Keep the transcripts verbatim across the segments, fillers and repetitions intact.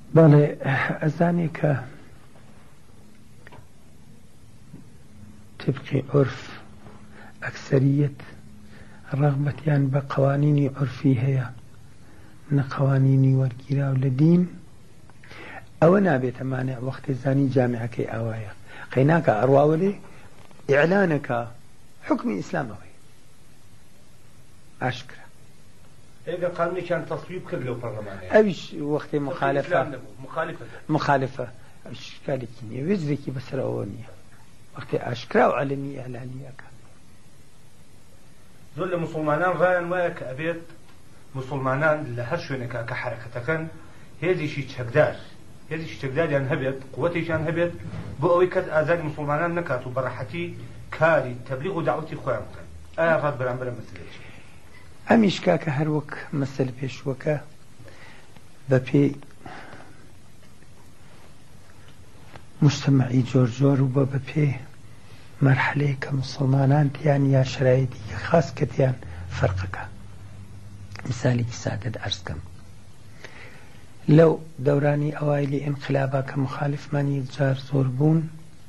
بەڵێ ئەزانێ کە طبقی عرف ئەکسەریەت ڕغبەتیان بە قوانینی عرفی هەیە نە قوانینی وەرگیراو لە دین ئەوە نابێتە مانع وەختی زانی جامعەکەی ئاوایە قەیناکە ئەڕواوەلێ ئیعلانەکە حکمی ئیسلامەوەی ئاشکرا ئێگە قانونێکیان تەصویب کرد لەو پەرلەمانەیە ئەویش وەختی مخالفە مخالفە ئەویش شکالێکی نییە وێزرێکی بەسەر ئەوە نییە وەختی ئاشکرا و عەلەمی ئیعلانیەکە زۆر لە موسڵمانان ڕایان وایە کە ئەبێت موسڵمانان لە هەر شوێنێکە کە حرەکەتەکەن هێزیشی چەکدار هێزیشی چەکداریان هەبێت قووەتێکیان هەبێت بۆ ئەوەی کەس ئازاری موسڵمانان نەکات و بەڕەحەتی کاری تەبلیغ و داعوەتی خۆیان بکەن ئایا ڕات بەرامبەر مەسەلەیەکی ئەمیش کاکە هەر وەک مەسەلە پێشوەکە بە پێی مجتەمەعی جۆر جۆر و بە بە پێی مەرحەلەیە کە موسڵمانان تیان یا شرایەتی خاص کە تیان فەرقەکە مثالێکی سادەت عەرز کەم لەو دەورانی ئەوایلی ئینقلابا کە مخالفمانی جار زۆر بوون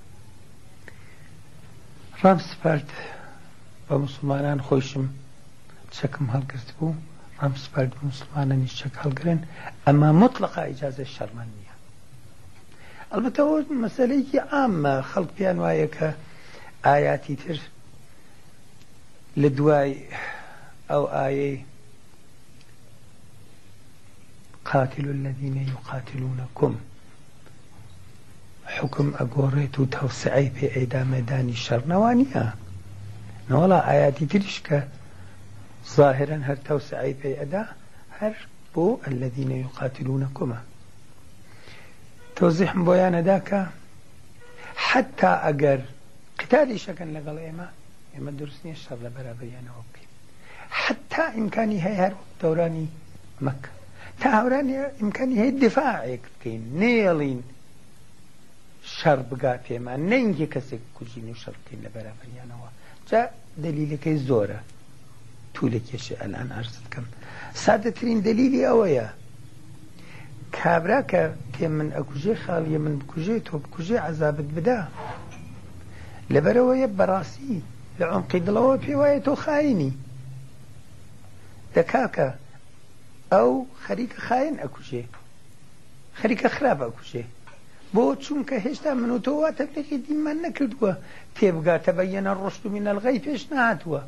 ڕامسپارد بە موسڵمانان خۆشم چەکم هەڵگرت بوو ڕامسپارد بە موسڵمانانی چەک هەڵگرن ئەمە مطلقا ئیجازە شەرمان نییە ئەلبەتە ئەوە مەسەلەیەکی عامە خەڵک پێیان وایە کە ئاياتی تر لە دوای ئەو ئایەی قاتلوا الذين يقاتلونكم حكم ئەگۆڕێت و تەوسعەی پێ ئەیدا مەدانی شەڕ نەوانیە نەوەڵا ئاياتی تریش کە ظاهرا هەر تەوسعەی پێ ئەدا هەر بۆ الذين يقاتلونكم تۆزیحم بۆیان ئەدا کە حتا ئەگەر قتالی شەکەن لەگەڵ ئێمە ئێمە دروست نییە شەڕ لە بەرابەریانەوە بکەین حتا ئیمکانی هەیە هەر دەورانی مەکە تا هەورانی ئیمکانی هەیە دفاعێک بکەین نێڵین شەڕ بگات پێمان نەینگە کەسێک کوژین و شەڕ بکەین لە بەرابەریانەوە جا دلیلەکەی زۆرە توولێکێشی ئەلان عەرز بکەم سادەترین دلیلی ئەوەیە کابرا کە پێ من ئەکوژێ خاڵیە من بکوژێ تۆ بکوژێ عەزابت بدا لەبەرەوەیە بەڕاستی لە عمقی دڵەوە پێ وایە تۆ خاینی دەکاکە ئەو خەریکە خاین ئەکوژێ خەریکە خراپ ئەکوژێ بۆ چونکە هێشتا من و تۆ تەبلیغی دینمان نەکردووە تێبگا تەبەیەنە ڕشت من الغەی پێش نهاتووە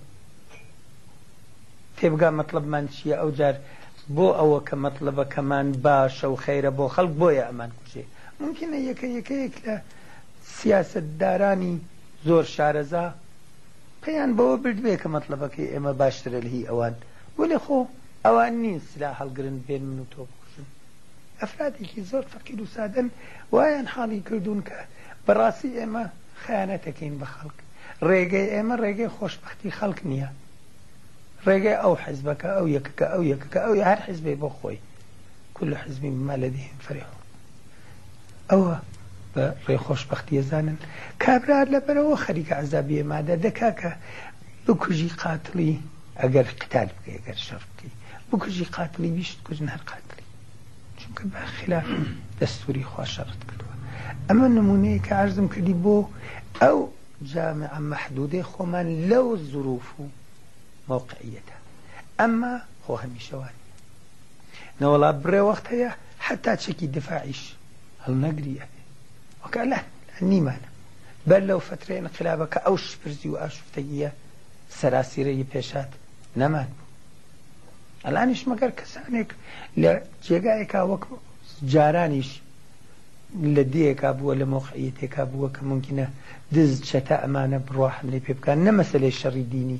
تێبگا مەطلبمان چییە ئەو جار بۆ ئەوە کە مەطلبەکەمان باشە و خەیرە بۆ خەڵک بۆیە ئەمان کوژێ ممکنە یەکە یەکەیەک لە سیاسەتدارانی زۆر شارەزا پێیان بەوە بردبێ کە مەطلبەکەی ئێمە باشترە لە هی ئەوان وەلی خۆ ئەوان نین سلا هەڵگرن بێن من و تۆ بکوژن ئەفرادێکی زۆر فەقیر و سادەن وایان حاڵی کردوون کە بەڕاستی ئێمە خەیانەتەکەین بە خەڵک ڕێگەی ئێمە ڕێگەی خۆشبەختی خەڵک نییە ڕێگەی ئەو حیزبەکە ئەو یەکەکە ئەو یەکەکە ئەو هەر حیزبێ بۆ خۆی كل حزب بما لديهم فرحون ئەوە بە ڕێ خۆشبەختی ئەزانن کابرا لەبەرەوە خەریکە عەزابیە مادە دەکاکە بکوژی قاتڵی ئەگەر قتال بکەی ئەگەر شەڕ بکەی بکوژی قاتڵی بیشت کوژن هەر قاتڵی چونکە بە خلاف دەستوری خوا شەڕت کردووە ئەمە نمونەیە کە عەرزم کردی بۆ ئەو جامعە مەحدودەی خۆمان لەو ظروف و موقعیەتە ئەمما خۆ هەمیشەوانی نەوەڵا بڕێ وەخت هەیە حتا چەکی دفاعیش هەڵنەگریە وەکە لە نیمانە بەر لەو فترەی انقلابە کە ئەو شپرزی و ئاشوفتەیە سەراسیرەی پێشات نەمان بوو ئەلانیش مەگەر کەسانێک لە جێگایەکا وەک جارانیش لە دێکا بووە لە مۆقعیەتێکا بووە کە ممکنە دز چەتە ئەمانە بڕوا حملەی پێ بکەن نە مەسەلەی شەڕی دینی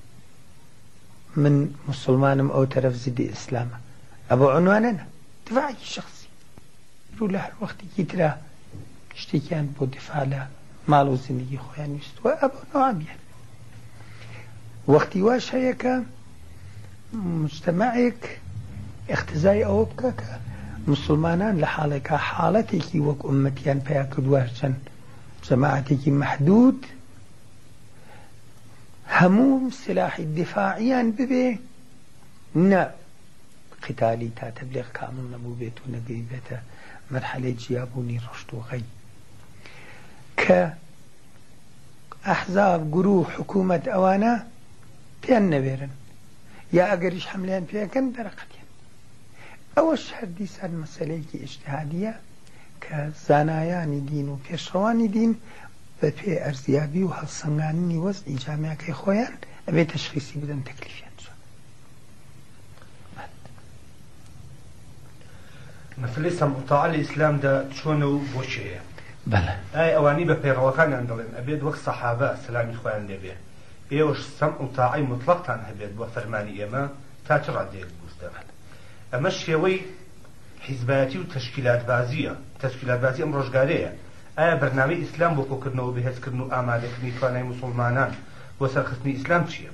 من مسلمانم ئەو تەرەف زیدی ئیسلامە ئەبە عنوانەنە دفاعی شخصی ڕوو لە هەر وەختێکی ترا شتێکیان بۆ دفاع لە ماڵ و زندگی خۆیان ویستوە ئەبە نەوابیان وەختی واش هەیە کە مجتەمەعێک اختزای ئەوە بکە کە مسلمانان لە حاڵێکا حاڵەتێکی وەک ئومەتیان پیا کردووە چەند جەماعەتێکی مەحدود هەموو سلاحی دفاعیان ببێ نە قتالی تا تبلیغ کامل نەبوو بێت و نەگەی بێتە مەرحەلەی جیابوونی ڕشت و غەی کە ئەحزاب گروه حکوومەت ئەوانە پێیان نەوێرن یا ئەگەریش حملەیان پێەکەن دەرەقەتیان ئەوەش هەر دیسان مەسەلەیەکی ئیجتیهادیە کە زانایانی دین و پێشڕەوانی دین بە پێ ئەرزیابی و هەڵسەنگاندنی وەزعی جامعەکەی خۆیان ئەبێ تەشخیصی بدەن تەکلیفیان چۆن. مەسەلەی سەمع و تاعە لە ئیسلامدا چۆنە و بۆ چێیە؟ بەڵێ ئای ئەوانی بە پەیڕەوەکانیان دەڵێن ئەبێت وەک سەحابە سەلامی خۆیان لێبێ ئێوەش سەمع و تاعەی مطلقتان هەبێت بۆ فەرمانی ئێمە تا چ ڕادەیەک بووستە. ئەمە شێوەی حیزبایەتی و تەشکیلاتبازیە تەشکیلاتبازی ئەم ڕۆژگارەیە. ئایا بەرنامەی ئیسلام بۆ کۆکردنەوە بەهێزکردن و ئامادەکردنی توانای موسڵمانان بۆ سەرخستنی ئیسلام چییە؟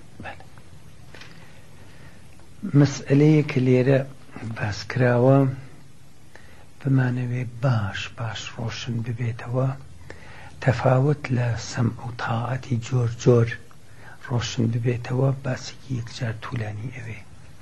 مەسئلەیە کە لێرە باسکراوە بمانەوێ باش باش ڕۆشن ببێتەوە تەفاوت لە سەمع و تاعەتی جۆر جۆر ڕۆشن ببێتەوە باسێکی یەکجار توولانی ئەوێ.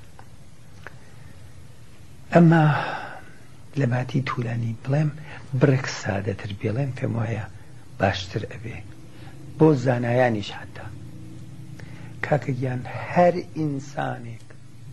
ئەمە لە باتی توولانی بڵێم بڕێک سادەتر بێڵێن پێم وایە باشتر ئەبێ بۆ زانایانیش حتا کاکەگیان هەر ئینسانێک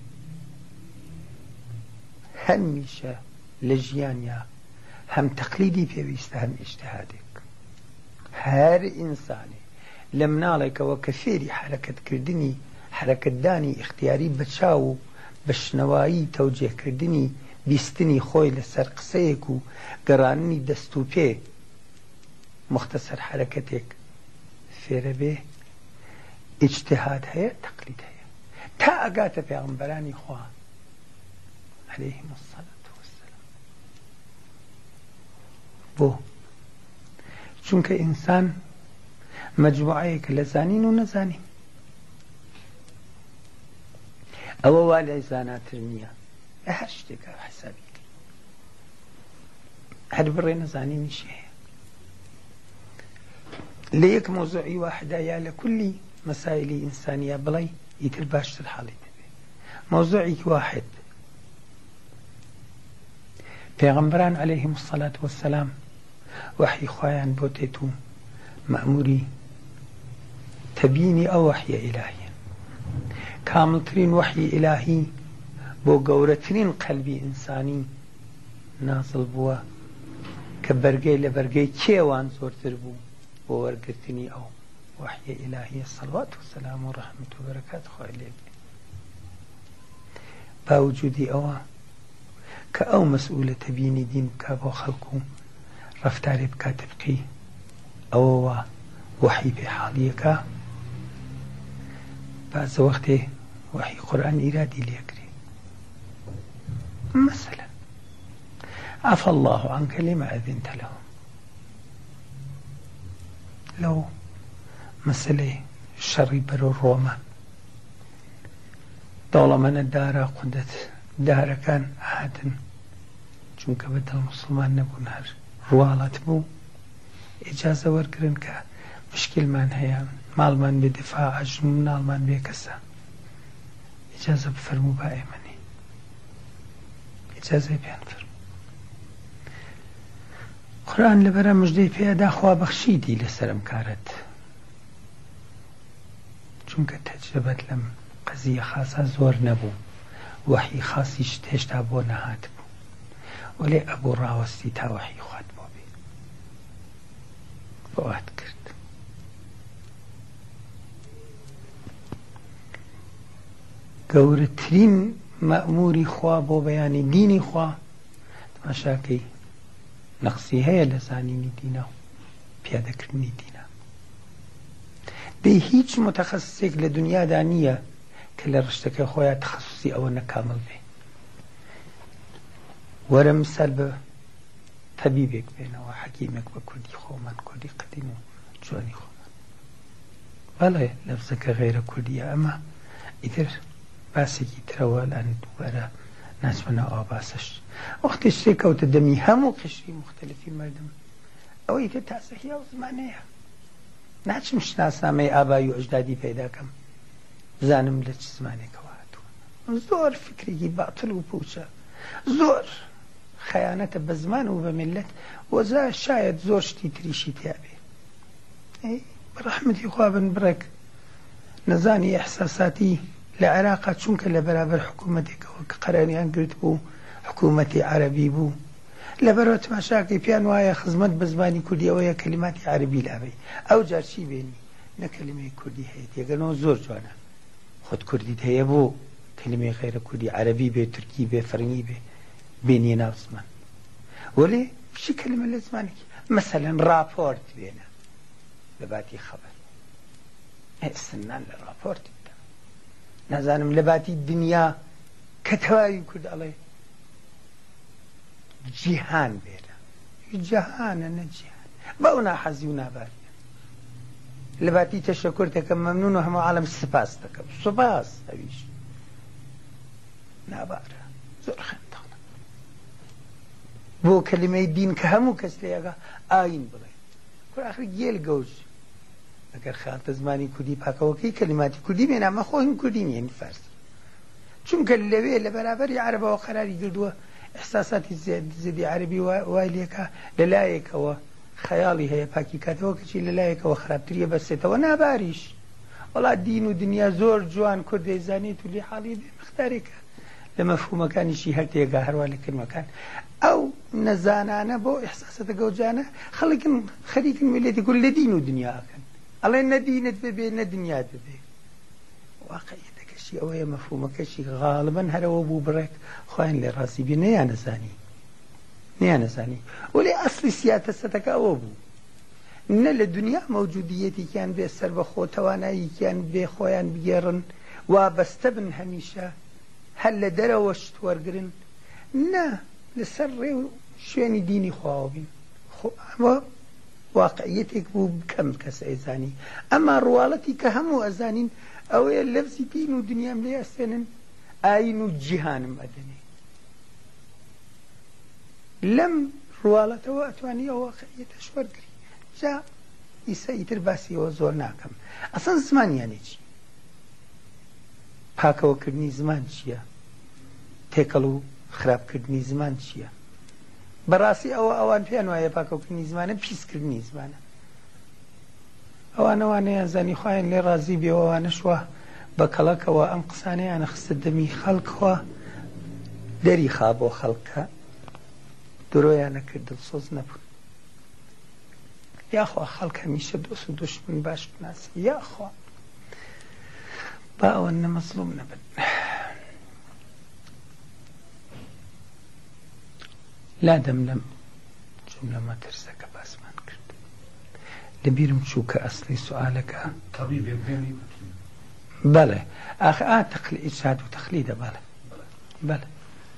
هەمیشە لە ژیانیا هەم تەقلیدی پێویستە هەم ئیجتیهادێک. هەر ئینسانێ لە مناڵێکەوە کە فێری حرەکەتکردنی حرەکەتدانی اختیاری بەچاو و بە شنەوایی تەوجێهکردنی بیستنی خۆی لەسەر قسەیەک و گەڕاننی دەست و پێ مختصر حرەکەتێک فێرە بێ ئیجتیهاد هەیە تەقلید هەیە تا ئەگاتە پێغەمبەرانی خوا عەلەیهیم السەلات وەسسەلام. بۆ چونکە ئینسان مەجموعەیەکە لە زانین و نەزانین. ئەوە وا لای زاناتر نییە هەر شتێکە حسابی کرد هەر بڕێ نەزانینیش هەیە لە یەک مۆزوعی واحدا یا لە کولی مەسائلی ئینسانیە بڵێ ئیتر باشتر حاڵی دەبێ. مۆزوعێکی واحد پێغەمبەران عەلەیهیم السەلات وەسسەلام وحی خۆیان بۆ تێت و مەأموری تەبیینی ئەو وحیە ئیلاهیە. کاملترین وحی ئیلاهی بۆ گەورەترین قەلبی ئینسانی نازڵ بووە کە بەرگەی لە بەرگەی کێوان زۆرتر بوو بۆ وەرگرتنی ئەو وحیە ئیلاهیە سەڵوات و سەلام و ڕەحمەت و بەرەکات خۆی لێ بێ. باوجودی ئەوە کە ئەو مەسئولە تەبیینی دین بکا بۆ خەڵکو و ڕەفتارێ بکات تبقی ئەوەوە وحی پێ حاڵیەکە بازە وەختێ وحی قورئان ئیرادی لێکرێ. مثلا عفى الله عنك لما أذنت لهم لو مسألة شري برو روما دولة من الدارة قدت دارة كان عادن چونك بدل المسلمان نبون هر روالات بو إجازة ورقرن كا مشكل من هيا مال من بدفاع عجم منال من بيكسا إجازة بفرمو بائمني إجازة بيان فرمو قرآن لبرا مجدي پێدا خوا بەخشیدی لەسەرم کارت چونکە تەجربەت لەم قەزیە خاسە زۆر نەبوو وحی خاسیش هێشتا بۆ نەهات بوو وەلێ ئەبوو ڕاوەستی تا وحی خوات بۆ بێ بۆات کرد. گەورەترین مەأموری خوا بۆ بەیانی دینی خوا تەماشاکەی نەقسی هەیە لە زانینی دینە و پیادەکردنی دینە. دەی هیچ متەخەسسێک لە دنیادا نییە کە لە ڕشتەکە خۆیان تەخەسوسی ئەوە نەکامل بێ. وەرە مثال بە تەبیبێک بێنەوە حەکیمێک بە کوردی خۆمان کوردی قەدیم و جوانی خۆمان بەڵێ لەفزەکە غەیرە کوردیە ئەمە ئیتر باسێکی ترەوە لەن دووبارە ناچمەنە ئەوە باسەش وەختی شتێک کەوتە دەمی هەموو قشری مختلفی مردم ئەوەی تر تاسەهی ئەو زمانەیە ناچم شناسنامەی ئابایی و ئەجدادی پەیداکەم بزانم لە چ زمانێکەوە هاتووە زۆر فکرێکی باتڵ و پوچە، زۆر خەیانەتە بە زمان و بە میلەت، وەزا شاید زۆر شتی تریشی تیابێ. بەڕەحمەتی خوا بن بڕێک نەزانی ئەحساساتی لە عێراقا چونکە لە بەرابەر حکوومەتێکەوە کە قەرەنیان گرت بوو حکوومەتی عەرەبی بوو، لەبەرەوە تماشاکەی پیان وایە خزمەت بە زمانی کوردی ئەوەیە کەلیماتی عەرەبی لابێ، ئەو جار چی بێنی نە کەلیمەی کوردی هەیە، تێگەنەوە زۆر جوانە. خۆت کوردیت هەیە بۆ کەلیمەی غەیرە کوردی عەرەبی بێ، تورکی بێ، فەرنگی بێ، بێنیە ناو زمان. وەڵێ چی کەلیمە لە زمانێکی مەسەلەن ڕاپۆرت بێنە لە باتی خەبەر، سنان لە ڕاپۆرت بدە، نازانم لە باتی دنیا کە تەواوی کورد ئەڵێ جیهان بێرە، جیهانە نە جیهان، بەو ناحەزی و ناباریە. لە باتی تەشەکر دەکەم مەمنون و هەموو عالەم سپاس دەکەم، سوپاس ئەویش نابارە، زۆر خەنداڵە. بۆ کەلیمەی دین کە هەموو کەس لێگە ئاین بڵێ، کوڕ گێل گەوژ ئەگەر خاتە زمانی کوردی پاکەوەکەی کەلیماتی کوردی بێن، ئەمە خۆین کوردی نیە فارسی، چونکە لەوێ لە بەرابەری عەرەبەوە قەراری کردووە ئەحساساتی زێدی عەرەبی وای لێکە لەلایەکەوە خەیاڵی هەیە پاکی کاتەوە کەچی لەلایەکەوە خراپتریە بەسێتەوە ناباریش. وەڵا دین و دنیا زۆر جوان کورد دەیزانێت و لێ حاڵی بێ مختارێکە لە مەفهومەکانیشی هەر تێگا هەروە لە کلمەکان. ئەو نەزانانە بۆ ئەحساسەتە گەوجانە خەڵکن خەریکن ملێتی کورد لە دین و دنیاکەن، ئەڵێ نەدینت ببێ نە دنیات ببێ. واقعیەتەکەشی ئەوەیە مەفهومەکەشی غاڵبەن هەرەوە بوو بڕێک خۆیان لێ ڕاستی بێ نەیان نەزانی نەیان نەزانی. وەڵێ ئەسڵی سیاسەتەکە ئەوە بوو، نە لە دنیا مەوجودیەتێکیان بێ سەر بە خۆ تواناییکیان بێ خۆیان بگێڕن وابەستە بن هەمیشە هەر لە دەرەوە شت وەرگرن، نە لەسەر ڕێ و شوێنی دینی خواوە بین. ئەوە واقعیەتێک بوو کەم کەس ئەیزانی. ئەما ڕواڵەتی کە هەموو ئەزانین ئەوەیە لەفزی دین و دنیام لێ ئەستێنن ئاین و جیهانم ئەدەنێ. لەم ڕواڵەتەوە ئەتوانی ئەو واقعیەتە شوەرگری. جا ئیسا ئیتر باسیەوە زۆر ناکەم. ئەسەن زمانیانێ چی؟ پاکەوەکردنی زمان چییە؟ تێکەڵ و خراپکردنی زمان چییە؟ بەڕاستی ئەوە ئەوان پێیان وایە پاکەوەکردنی زمانە پیسکردنی زمانە. ئەوانەوانەیە زانی خۆیان لێ ڕازی بێەوە ئەوانەشوە بە کەڵەکەوە ئەم قسانەیانە خستە دەمی خەڵکەوە دەری خا بۆ خەڵکە درۆیانە کرد دڵسۆز نەبوون. یاخوا خەڵک هەمیشە دۆست و دوشمن باش بناسی، یاخوا با ئەوە نەمەزلوم نەبن. لادەم لەم جملە مەترسەکە باسمان کرد لەبیرم چوو کە ئەسڵی سوالەکە بەڵێ ئاخ ئا تەقلی ئیرشاد و تەقلیدە بەڵێ بەڵێ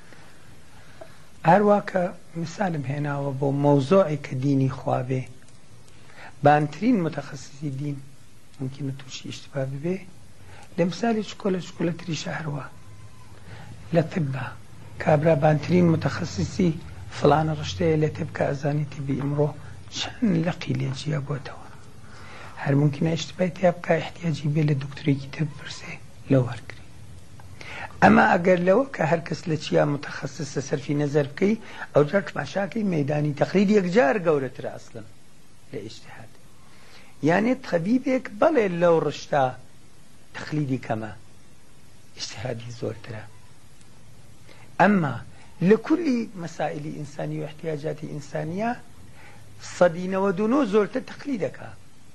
هەروە کە مثالم هێناوە بۆ مەوزوعی کە دینی خوابێ بانترین متەخەسیسی دین ممکنە تووشی ئیشتباه ببێ. لە مثالی چکۆلە چکۆلە تریشە هەروە لە تبە کابرا بانترین متەخەسیسی فلانە ڕشتەیە لە تب کە ئەزانی تیبی ئمڕۆ چەند لەقی لێجیە بۆتەوە، هەر ممکنە ئیشتبای تیا بکە احتیاجی بێ لە دکتۆرێکی تب پرسێ لەو وەرگری. ئەما ئەگەر لەوە کە هەر کەس لە چیا متەخەسسە سەرفی نەزەر بکەی ئەو جار تماشاکەی مەیدانی تەقلید یەکجار گەورەترە ئەسڵن لە ئیجتیهاد. یانێ تەبیبێک بەڵێ لەو ڕشتە تەقلیدی کەمە ئیجتیهادی زۆرترە. ئەمما لە کولی مەسائلی ئینسانی و احتیاجاتی ئینسانیە سەدی نەوەد و نۆ زۆرتر تەقلیدەکە.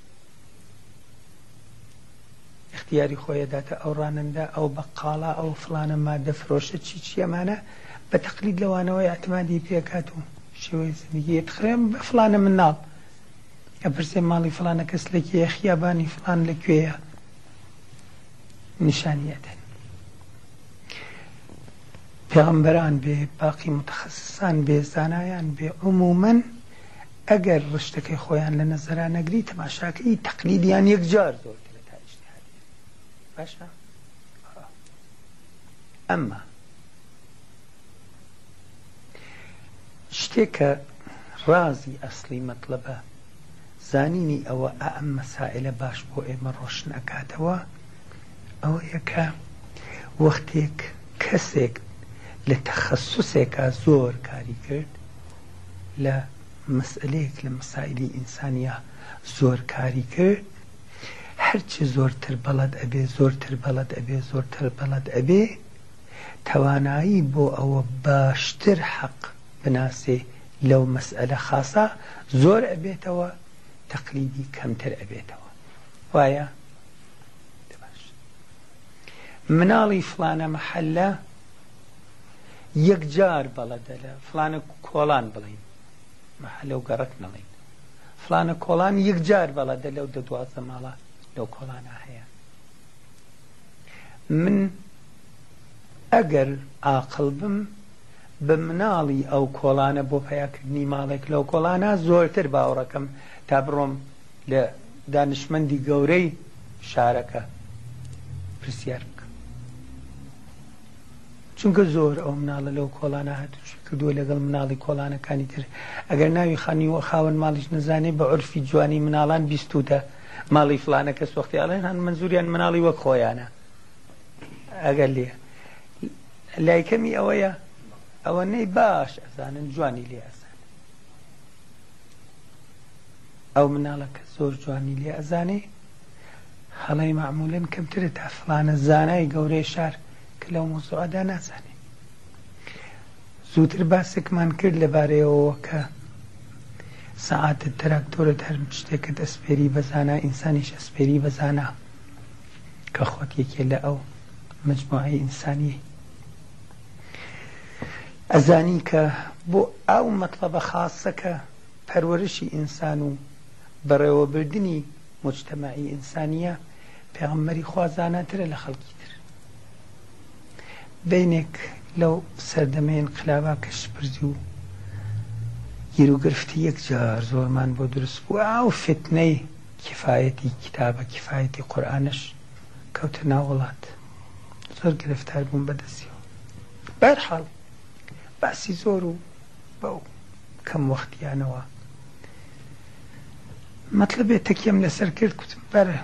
اختیاری خۆیە داتە ئەو ڕانندا ئەو بەقاڵە ئەو فلانە مادە فرۆشە چی چیەمانە بە تەقلید لەوانەوەی ئەعتمادی پێکات و شێوەی زندگی تخرێم بە فلانە مناڵ ئەپرسێ ماڵی فلانە کەس لەکوێیە خیابانی فلان لەکوێیە نیشانیەتەن. پێغەمبەران بێ باقی متەخەسسان بێ زانایان بێ عمومەن ئەگەر ڕشتەکەی خۆیان لە نەزەرا نەگری تەماشاکەی تەقلیدیان یەکجار زۆرترە تا ئیجتیهادی. باشە؟ ئەمما شتێکە ڕازی ئەسڵی مەطلبە زانینی ئەوە ئەم مەسائلە باش بۆ ئێمە ڕۆشن ئەکاتەوە ئەوەیە کە وەختێک کەسێک لە تەخەسوسێکە زۆر کاری کرد لە مەسئلەیەک لە مەسائیلی ئینسانیە زۆر کاری کرد هەرچی زۆرتر بەڵەد ئەبێ زۆرتر بەڵەد ئەبێ زۆرتر بەڵەد ئەبێ توانایی بۆ ئەوە باشتر حەق بناسێ لەو مەسئلە خاسە زۆر ئەبێتەوە تەقلیدی کەمتر ئەبێتەوە وایە مناڵی فلانە مەحەلە یەکجار بەڵەدە لە فلانە کۆڵان بڵین مەحەلە و گەڕک نەڵین فلانە کۆڵان یەکجار بەڵەدە لەو دە دوازدە ماڵە لەو کۆڵانە هەیە من ئەگەر عاقڵ بم بە مناڵی ئەو کۆڵانە بۆ پەیاکردنی ماڵێک لەو کۆڵانە زۆرتر باوەڕەکەم تا بڕۆم لە دانشمەندی گەورەی شارەکە پرسیار بکەم چونکە زۆر ئەو مناڵە لەو کۆڵانە هاتوچی کردووە لەگەڵ مناڵی کۆڵانەکانی تر ئەگەر ناوی خانیوە خاوەن ماڵیش نەزانێ بە عورفی جوانی مناڵان بیستوتە ماڵی فلانە کەس وەختیاڵێن هەن منزوریان مناڵی وەک خۆیانە ئەگەر لێ لایکەمی ئەوەیە ئەوەنەی باش ئەزانن جوانی لێ ئەزان ئەو مناڵە کە زۆر جوانی لێ ئەزانێ هەڵەی معمولەن کەمترە تا فلانە زانای گەورەی شار کە لەو مۆزوعەدا نازانێ زووتر باسێکمان کرد لەبارەیەوە کە سەعاتت تراکتۆرت هەر شتێکت ئەسپێری بەزانە ئینسانیش ئەسپێری بەزانە کە خۆت یەکێ لە ئەو مجموعەی ئینسانی ئەزانی کە بۆ ئەو مەطلبە خاسەکە پەروەرشی ئینسان و بەڕێوەبردنی مجتەمەعی ئینسانیە پێغەمبەری خوا زاناترە لە خەڵکی تر بینێک لەو سەردەمەی انقلابا کە شپرزی و گیر و گرفتی یەکجار زۆرمان بۆ دروست بوو ئەو فتنەی کفایەتی کتابە کفایەتی قورئانش کەوتە ناو وڵات زۆر گرفتار بوون بەدەستیەوە بەرحاڵ باسی زۆر و بەو کەم وەختیانەوە مەطلبێ تەکیم لەسەر کرد کوتم بەرە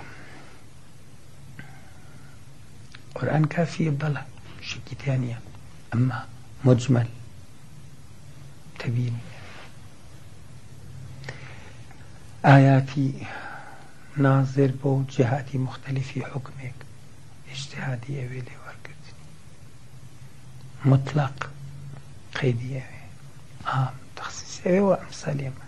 قورئان کافیە بەڵە شکی تیانە ئەمما مجمل تەبیینی ئاياتی نازر بۆ جهاتی مختلفی حکمێک اجتهادی ئەوێ لێ وەرگرتنی مطلق قەیدی ئەوێ عام تەخسیص ئەوێ و ئەمسالی ئەمان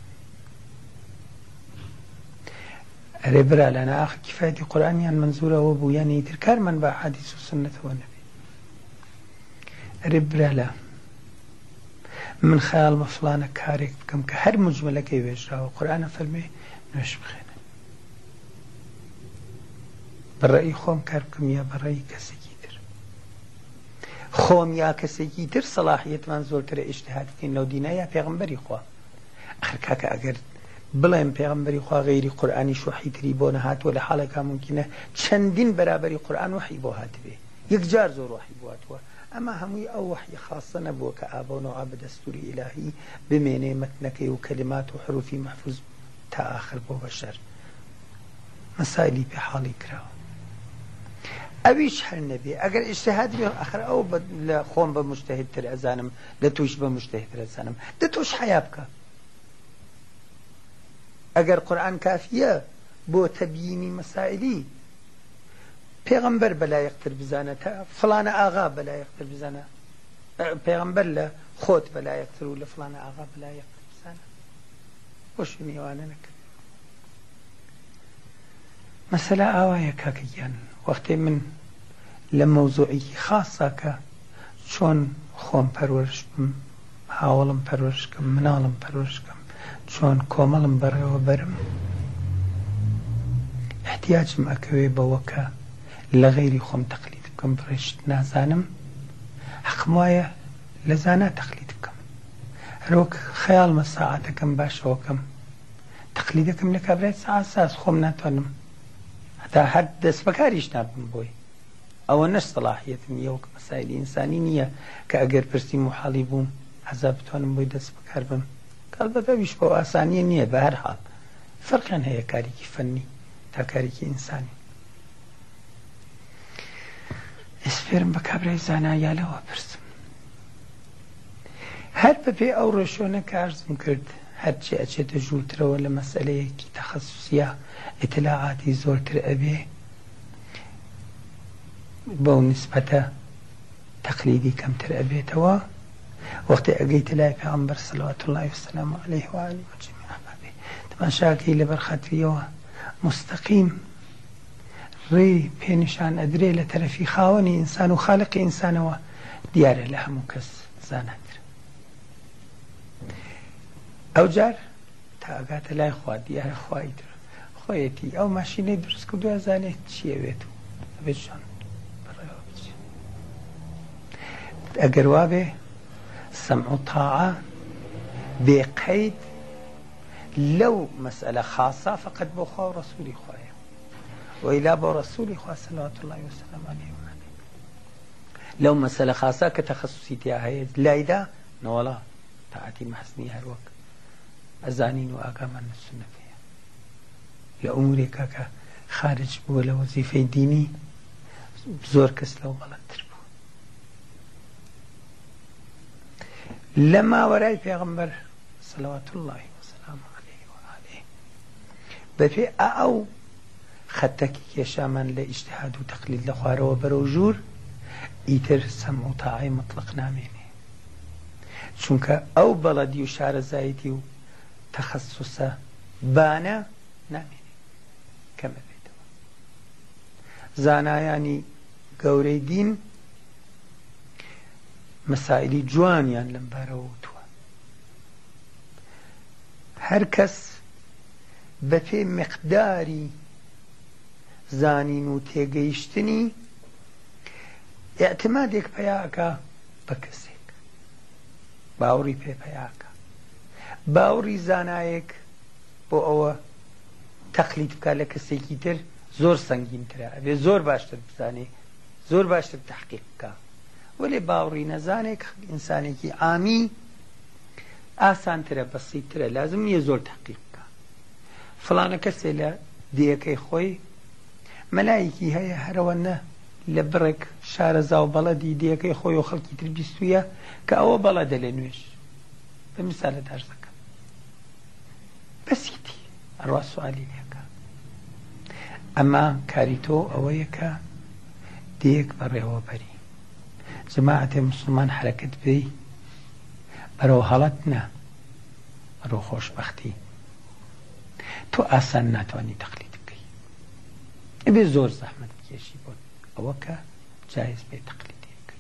ئەرێ برا لەنا ئاخ کفایەتی قورئانیان منزورەوە بوو یانی ئیتر کارمان بە حەدیث و سنەتەوە نەبێ ئەرێ برا لە من خەیاڵ بە فلانە کارێک بکەم کە هەر مجملەکەی وێژراوە قورئانە فەرمێ نوێش بخێنە بەڕێی خۆم کار بکەم یا بەڕێی کەسێکی تر خۆم یا کەسێکی تر سەلاحیەتمان زۆرترە ئیجتیهاد بکەین لەو دینە یا پێغەمبەری خوا ئەخر کاکە ئەگەر بڵێم پێغەمبەری خوا غەیری قورئانی وحی تری بۆ نەهاتووە لە حاڵێکا ممکنە چەندین بەرابەری قورئان وحی بۆ هاتبێ یەکجار زۆر وحی بۆ هاتووە ئەما هەمووی ئەو وحی خاصە نەبووە کە ئابۆنەوە بە دەستوری ئیلاهی بمێنێ مەتنەکەی و کەلیمات و حروفی محفوظ تا ئاخر بۆ بەشەر مەسائلی پێ حاڵی کراوە ئەویش هەر نەبێ ئەگەر ئیجتیهاد بێ ئەخر ئەو لە خۆم بە مجتەهیدتر ئەزانم لە تووش بە مجتەهیدتر ئەزانم دە تۆش حیا بکە ئەگەر قورئان کافیە بۆ تەبیینی مەسائلی پێغەمبەر بەلایەقتر بزانە تا فلانە ئاغا بەلایەقتر بزانە پێغەمبەر لە خۆت بەلایەقتر و لە فلانە ئاغا بەلایەقتر بزانە بۆ شوێنی ئەوانە نەکرد مەسەلە ئاوایە کاکەگیان وەختێ من لە مەوزوعی خاسە کە چۆن خۆم پەروەرش بم هاوڵم پەروەرش بکەم مناڵم پەروەرش بکەم چۆن کۆمەڵم بەڕێوە بەرم احتیاجم ئەکەوێ بەوە کە لە غەیری خۆم تەقلید بکەم بڕێشت نازانم حەقم وایە لە زانا تەقلید بکەم هەروەک خەیاڵمە ساعاتەکەم باشەوەکەم تەقلیدەکەم لە کابرای ساعات ساز خۆم ناتوانم هەتا هەر دەست بەکاریش نابم بۆی ئەوە نەش سەلاحیەتم نییە وەک مەسایلی ئینسانی نییە کە ئەگەر پرسی موحاڵی بووم حەزا بتوانم بۆی دەست بەکار بم کەڵبەتەویش بۆ ئاسانیە نییە بە هەر حاڵ فەرقیان هەیە کارێکی فەنی تا کارێکی ئینسانی دەسپێرم بە کابرای زانایالەوە پرسم هەر بەپێ ئەو ڕێشۆنە کە عەرزم کرد هەرچی ئەچێتە ژوورترەوە لە مەسئلەیەکی تەخەسوسیە ئیتلاعاتی زۆرتر ئەبێ بەو نسبەتە تەقلیدی کەمتر ئەبێتەوە وەختێ ئەگەیتە لای پێغەمبەر سەڵەوات الله وسلامه عەلەیه وآله وجەمیع ئەحبابێ تەماشاکەی لەبەر خەتریەوە مستەقیم ڕێی پێنیشان ئەدرێ لە تەرەفی خاوەنی ئینسان و خالقی ئینسانەوە دیارە لە هەموو کەس زاناتر ئەو جار تا ئەگاتە لای خوا دیارە خوای تر خۆیەتی ئەو ماشینەی دروست کردووە زانێت چیەوێت و ئەبێت ژان بەڕێوە بچێت ئەگەر وابێ سەمع و تاعە بێقەید لەو مەسئلە خاسە فقط بۆ خوا و ڕەسوولی خوایە وإلا بۆ ڕەسوولی خوا صلوات الله وسلام عليه لەو مەسئلە خاسە کە تەخەسوسی تیا هەیە لایدا نەوەڵا تاعەتی مەحزنی هەروەک ئەزانین و ئاگامان لە سونەتەیە لە ئومورێکە کە خارج بووە لە وەزیفەی دینی زۆر کەس لەو بەڵەتر بوو لە ماوەرای پێغەمبەر صلوات الله وسلام عليه وآله بەپێ ئەو خەتەکی کێشامان لە ئیجتیهاد و تەقلید لە خوارەوە بەرەو ژوور ئیتر سەمع و تاعەی مطلق نامێنێ چونکە ئەو بەڵەدی و شارەزایەتی و تەخەسوسە بانە نامێنێ کەمە بێتەوە زانایانی گەورەی دین مەسائلی جوانیان لەم بارەوە وتووە هەر کەس بەپێ مقداری زانین و تێگەیشتنی ئێعتمادێک پەیاکە بە کەسێک باوەڕی پێ پەیاکە باوەڕی زانایەک بۆ ئەوە تەقلید بکات لە کەسێکی تر زۆر سەنگینترە ئەبێ زۆر باشتر بزانێ زۆر باشتر تەحقیق بکات وەلێ باوەڕی نەزانێک ئینسانێکی عامی ئاسانترە بەسیطترە لازم نییە زۆر تەحقیق بکات فڵانە کەسێ لە دیەکەی خۆی مەلایەکی هەیە هەرەوەنە لە بڕێک شارەزا و بەڵەدی دیەکەی خۆی و خەڵکی تر بیستویە کە ئەوە بەڵەدە لە نوێش بە میسالە داش دەکەم بەسیتی ئەڕوا سوالی لێکە ئەمە کاری تۆ ئەوەیە کە دیەک بەڕێوەبەری جەماعەتێ موسڵمان حرەکەت بێی بەرەو هەڵەت نە بەرەو خۆشبەختی تۆ ئاسان ناتوانانی تەقلید بکەی ئەبێ زۆر زەحمەت بکێشی بۆ ئەوە کە جایز بێ تەقلیدی بکەی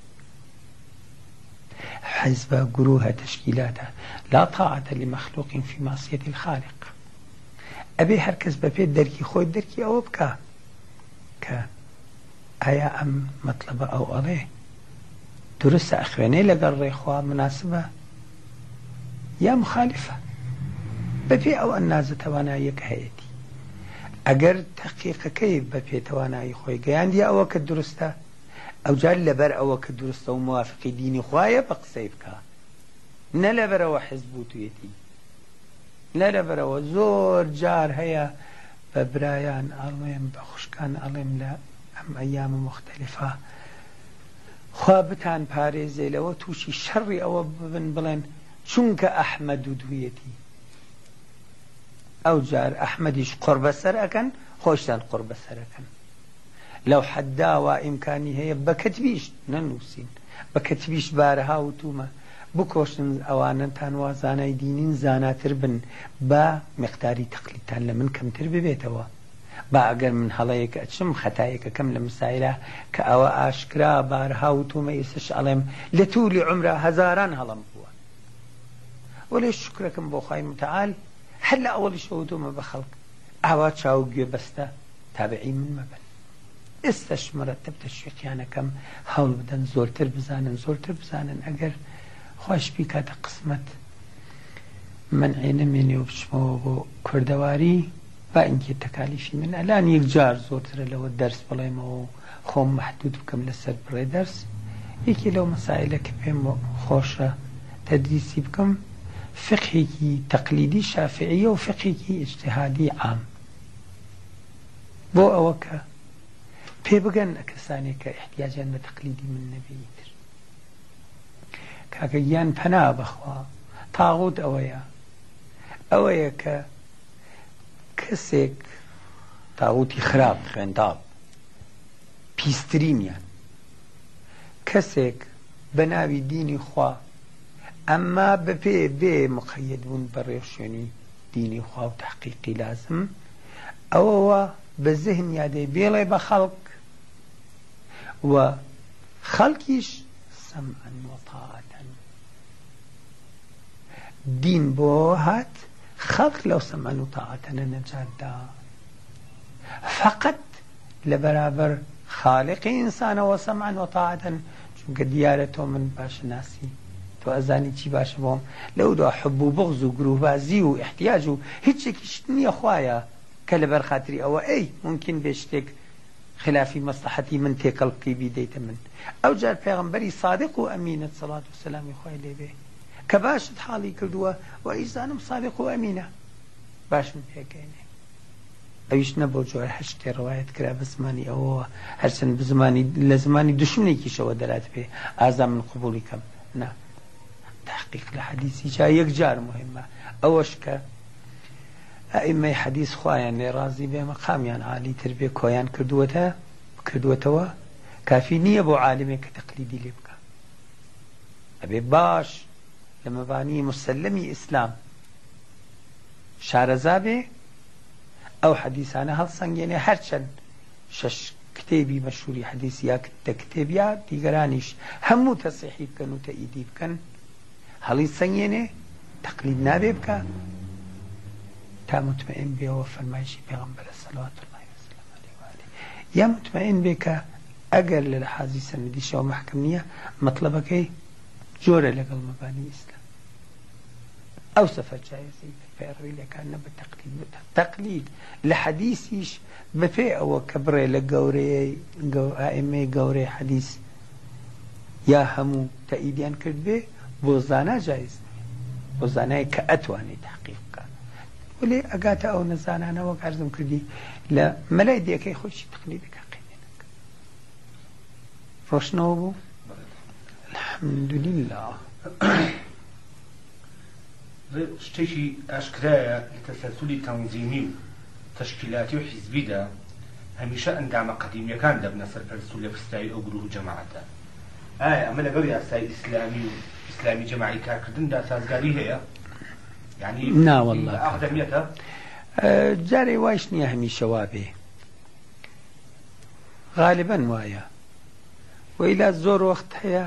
حزبە گروهە تشکیلاتە لا طاعة لمخلوق في معصية الخالق ئەبێ هەر کەس بەپێ دەرکی خۆی دەرکی ئەوە بکە کە ئایا ئەم مەطلبە ئەو ئەڵێ درستە ئەخوێنەی لەگەڵ ڕێخوا مناسبە یا مخالفە بەپێ ئەو ئەندازە تواناییەک هەیەی ئەگەر تەحقیقەکەی بەپێ توانایی خۆی گەیاندی ئەوە کە دروستە ئەوجار لەبەر ئەوە کە دروستە و موافقی دینی خوایە بە قسەی بکە نە لەبەرەوە حزب و توێتی نە لەبەرەوە زۆر جار هەیە بە برایان ئەڵێم بە خوشکان ئەڵێم لە ئەم ئەیامە مختلفە خوا بتان پارێزێ لەوە تووشی شەڕی ئەوە ببن بڵێن چونکە ئەحمەد و دوویەتی ئەو جار ئەحمەدیش قوربەسەر ئەکەن خۆشتان قوربەسەر ئەکەن لەو حەداوە ئیمکانی هەیە بە کەتبیش نەنووسین بە کەتبیش بارەها وتومە بکۆشن ئەوانەتان وازانای دینین زاناتر بن با مقداری تەقلیدتان لە من کەمتر ببێتەوە با ئەگەر من هەڵەیەک ئەچم خەتایەکە کەم لە مسایلە کە ئەوە ئاشکرا بارەها وتومە ئێستش ئەڵێم لە توولی عومرە هەزاران هەڵم بووە وەلێ شکرەکەم بۆ خوای متعال هەر لە ئەوەڵی شەوتومە بە خەڵک ئاوا چاو گوێ بەستە تابعی من مەبن ئێستش مەرەتەب تەشویقیانەکەم هەوڵ بدەن زۆرتر بزانن زۆرتر بزانن ئەگەر خواشبی کاتە قسمەت منعێ نەمێنێ و بچمەوە بۆ کوردەواری با ئینکە تەکالیفی من ئەلان یەک جار زۆرترە لەوە دەرس بڵێمەوە و خۆم مەحدود بکەم لەسەر بڕێ دەرس یەکی لەو مەسائلە کە پێم خۆشە تەدریسی بکەم فقهێکی تەقلیدی شافعیە و فقهێکی ئیجتیهادی عام بۆ ئەوە کە پێ بگەن کەسانێک کە احتیاجیان بە تەقلیدی من نەبێتر کاکە گیان پەنا بەخوا تاغوت ئەوەیە ئەوەیە کە کەسێک تاغوتی خراپ خوێنداب پیسترینیان کەسێک بە ناوی دینی خوا ئەمما بەپێ بێ مقەید بوون بە ڕێوشێنی دینی خوا و تحقیقی لازم ئەوەوە بە زەهن یادەی بێڵێ بە خەڵک و خەڵکیش سەمعەن وەطاعەتەن دین بۆ هات خەڵک لەو سەمعەن و تاعەتەنە نەجاتدا فقط لە بەرابەر خالقی ئینسانەوە سەمعەن وەطاعەتەن چونکە دیارە تۆ من باشە ناسی تۆ ئەزانی چی باشە بۆم لەودا حب و بغز و گروهبازی و احتیاج و هیچێکیش نییە خوایە کە لەبەر خاتری ئەوە ئەی ممکن بێ شتێک خلافی مەسلحەتی من تێکەڵ بکەی بیدەیتە من ئەو جار پێغەمبەری صادق و ئەمینە سەڵات و سەلامی خوای لێبێ کە باشت حاڵی کردووە و ئیزانم صادق و ئەمینە باشم پێکەینێ ئەویش نەبوو جۆر هەشتێ ڕوایەت کرا بە زمانی ئەوەوە هەرچەند بزمانی لە زمانی دوشمنێکیشەوە دەرات پێ ئازا من قبولی کەم نا تحقیق لە حەدیثی جا یەک جار مهمە ئەوەش کە ئەئیمەی حەدیث خوایان لێ ڕازی بێ مەقامیان عالی تر بێ کۆیان کردووەتە کردووەتەوە کافی نییە بۆ عالمێک کە تەقلیدی لێ بکە ئەبێ باش لە مەبانی مسلمی ئیسلام شارەزا بێ ئەو حەدیثانە هەڵسەنگێنێ هەرچەند شەش کتێبی مەشهوری حەدیث یا دە کتێبیا دیگەرانیش هەموو تەسیحی بکەن و تەئیدی بکەن هەڵی سەنگێنێ تەقلید نابێ بکە تا مطمئن بێەوە فەرمایشی پێغەمبەرە سەڵەوات الله وسلم عەلەیه و ئالە یا مطمئن بێ کە ئەگەر لە لەحاظی سەنەدیشەوە محکەم نییە مەطلەبەکەی جۆرە لەگەڵ مەبانی ئیسلام ئەو سەفەر جایزەی پێڕووی لەکان نە بە تەقلید بێت تەقلید لە حەدیثیش بەپێ ئەوە کە بڕێ لە گەورەی ئائیمەی گەورەی حەدیث یا هەموو تەئیدیان کرد بێ بۆ زانا جایز بۆ زانای کە ئەتوانێت تحقیق بکات ولێ ئەگاتە ئەو نەزانانە وەک عەرزم کردی لە مەلای دیەکەی خۆشی تەقلیدەکە قەیدێنەکە ڕۆشنەوە بوو الحەمدولله شتێکی ئاشکرایە لە تەسەلسولی تەنزیمی و تەشکیلاتی و حیزبیدا هەمیشە ئەندامە قەدیمیەکان دەبنە سەرپەرست و لە پستایی ئەو گروه و جەماعەتە ئایا ئەمە لەگەڵ یاسای ئیسلامی و ئیسلامی جەماعی کارکردندا سازگاری هەیە یعنی ناوەڵڵا ئەقدەمیەتە جارێ وایش نییە هەمیشە وا بێ غالیبەن وایە وەئیلا زۆر وەخت هەیە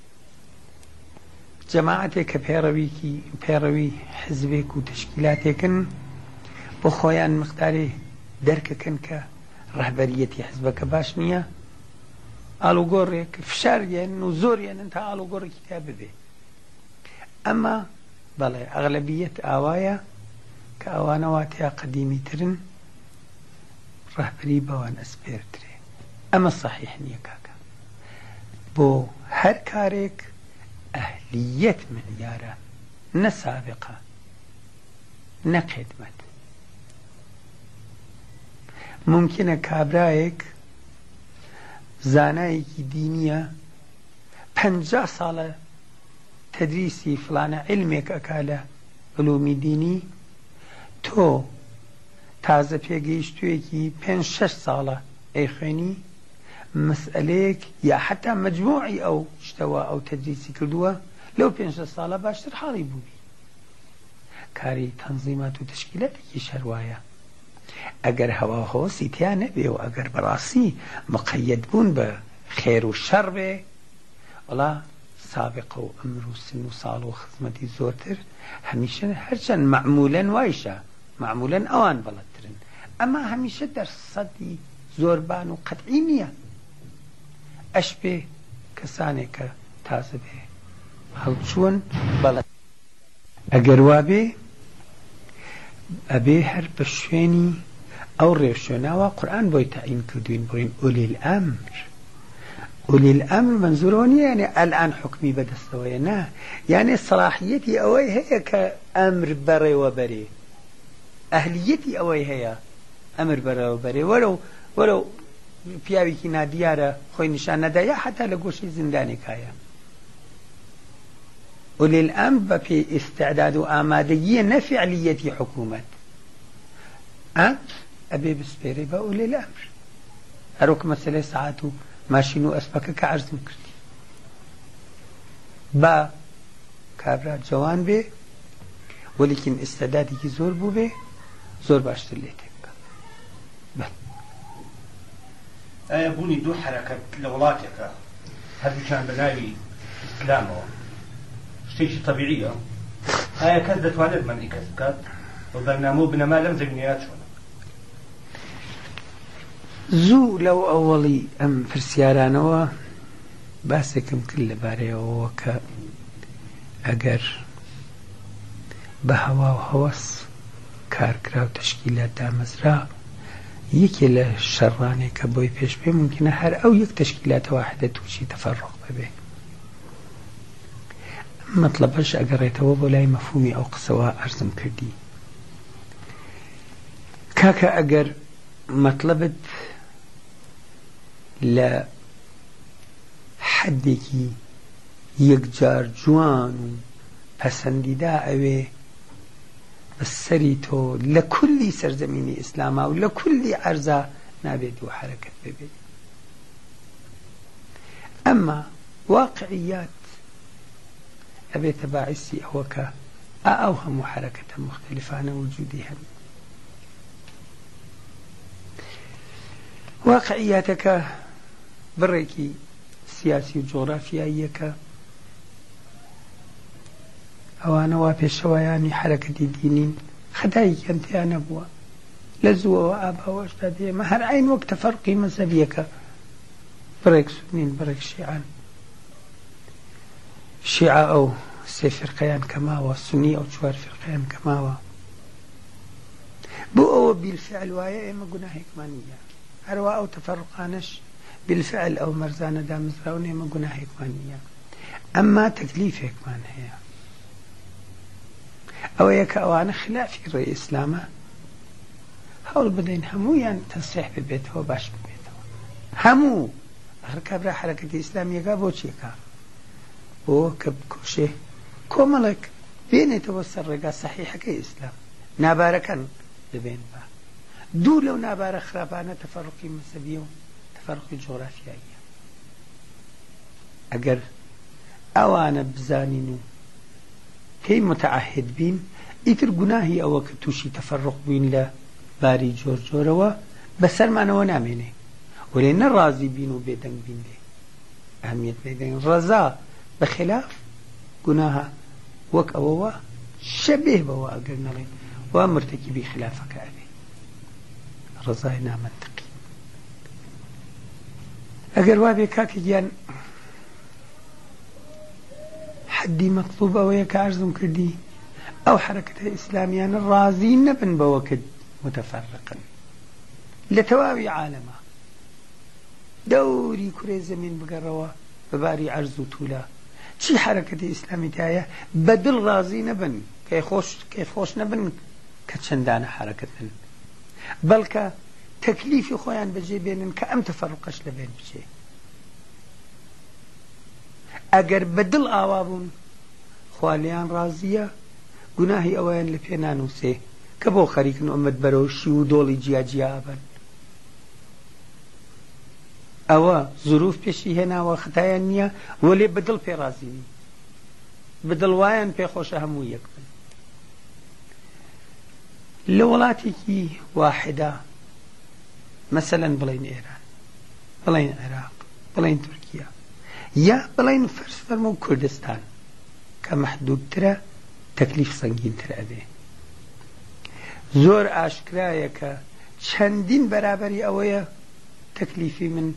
جەماعەتێک کە پێڕەویکی پێڕەوی حزبێک و تشکیلاتێکن بۆ خۆیان مقدارێ دەرکەکەن کە ڕەهبەریەتی حزبەکە باش نییە ئاڵوگۆڕێک فشارگەن و زۆریانن تا ئاڵوگۆڕێکی تا ببێ ئەمە بەڵێ ئەغلەبیەت ئاوایە کە ئەوانەوە تیا قەدیمی ترن ڕەهبەری بەوان ئەسپێرترێ ئەمە سەحیح نییە کاکە بۆ هەر کارێک ئەهلیەت ملیارە نە سابقە نە خێدمەت ممکنە کابرایەک زانایەکی دینیە پەنجا ساڵە تەدریسی فلانە علمێک ئەکا لە علومی دینی تۆ تازە پێگەیشتوویەکی پێنج شەش ساڵە ئەی خوێنی مەسئلەیەک یا حتا مەجموعی ئەو شتەوە ئەو تەدریسی کردووە لەو پێنج شەش ساڵە باشتر حاڵی بووبی کاری تەنزیمات و تشکیلاتێکی شەروایە ئەگەر هەوا هۆسی تیا نەبێ و ئەگەر بەڕاستی مقەید بوون بە خێر و شەڕ بێ وەڵا سابقە و ئەمر و سن و ساڵ و خزمەتی زۆرتر هەمیشە هەرچەند معمولەن وایشە معمولەن ئەوان بەڵەترن ئەمە هەمیشە دەرسەدی زۆربان و قەتعی نییە ئەش بێ کەسانێک کە تازە بێ هەڵچوون بەڵەت ئەگەر وا بێ ئەبێ هەر بە شوێنی ئەو ڕێوشێناوە قورئان بۆی تەعین کردوین بڵین ئولی الئەمر ئولی الئەمر منزورەوە نییە یعنی ئەلئان حکمی بەدەستەوەیە نا یعنی سەلاحیەتی ئەوەی هەیە کە ئەمر بەڕێوە بەرێ ئەهلیەتی ئەوەی هەیە ئەمر بەڕێوە بەرێ وەرەو وەرەو پیاوێکی نادیارە خۆی نیشان نەدا یا حتا لە گۆشەی زیندانێکایە أولي الأمر بفي استعداد وآمادية نفعلية حكومة أه؟ أبي بسبيري بأولي الأمر أروك مسألة ساعته ماشينو أسبك كعرض مكرتي با كابرات جوان بي ولكن استعدادي زور بو بي زور باشتر ليتك بل أي بوني دو حركة لولاتك هذا كان بناوي إسلامه شيء طبيعية هاي كذبت والد من إكذبت وبرنامو بنما لم زمنيات شون زو لو أولي أم فرسيارانوا باسكم كل باري ووكا أجر بهوا وهوس كاركرا وتشكيلات دامزرا يكي له شراني كبوي بيش بي ممكن هر أو يك تشكيلات واحدة توشي تفرق ببي مطلبش أقريتوا بولاي مفهومي أو قصوا أرزم كردي كاكا أقر مطلبت لا حدكي يكجار جوان پسندیده اوه بسری تو لكل سرزمين إسلاما ولكل عرضة نابد وحركة ببي أما واقعيات أبي تباعسي أوكا أوهم حركة مختلفة عن وجودها واقعياتك بريكي سياسي وجغرافيايك أوانا وابي الشوياني حركة دينين خداي كنت أنا بوا لزوا وآبا وأجدادي ما هر عين وقت فرقي مذهبيك بريك سنين بريك شيعان شيعة أو سي فرقيان كماوا سني أو شوار فرقيان كماوا بو أو بالفعل وايا إما قناه إكمانية هروا أو تفرقانش بالفعل أو مرزانة دامزراوني إما قناه إكمانية أما تكليف إكمان هي أو يك أوانا خلافي رأي إسلامه هول بدين همو يعني تصحيح ببيته وباش ببيته همو آخر كابرا حركة إسلامية كابو تشيكا بو كب كوشي كوملك بين توصل رقا صحيحة كإسلام ناباركا لبين با دو لو نابار خرابانا تفرقي مذهبي تفرقي جغرافيائي أجر أوانا بزانينو كي متعهد بين إتر قناهي أو كتوشي تفرق بين لا باري جور جوروا بسر ما نوناميني ولين الرازي بينو بيدن بين لي أهمية بيدن رزا بخلاف قناها وك أووا شبه بوا أقرنا لي ومرتكبي خلافك أبي رزاينا منطقي أقر وابي كاكي جان حدي مطلوبة ويك عرض كردي أو حركة إسلامية الرازين نبن بوكد متفرقا لتواوي عالمه دوري كري زمين بقروا بباري عرض طولا شي حركة إسلامية تايا بدل رازي نبن كي خوش كي خوش نبن كتشندان حركة بل كتكليف خويان بجي بينن كأم تفرقش لبين بجي اگر بدل آوابون خوالیان رازیه گناهی اوان لپینانو سه کبو خریکن امت بروشی و دولی جیا جیا آبن اوا ظروف پیشی هنا و خطایان نیا ولی بدل پی رازی نی بدل وایان پی خوش همو یک بن لولاتي كي واحدة مثلا بلين إيران بلين العراق بلين تركيا يا بلين فرس فرمو كردستان كمحدود ترى تكليف سنجين ترى أبي زور أشكرايك چندين برابري أويا تكليفي من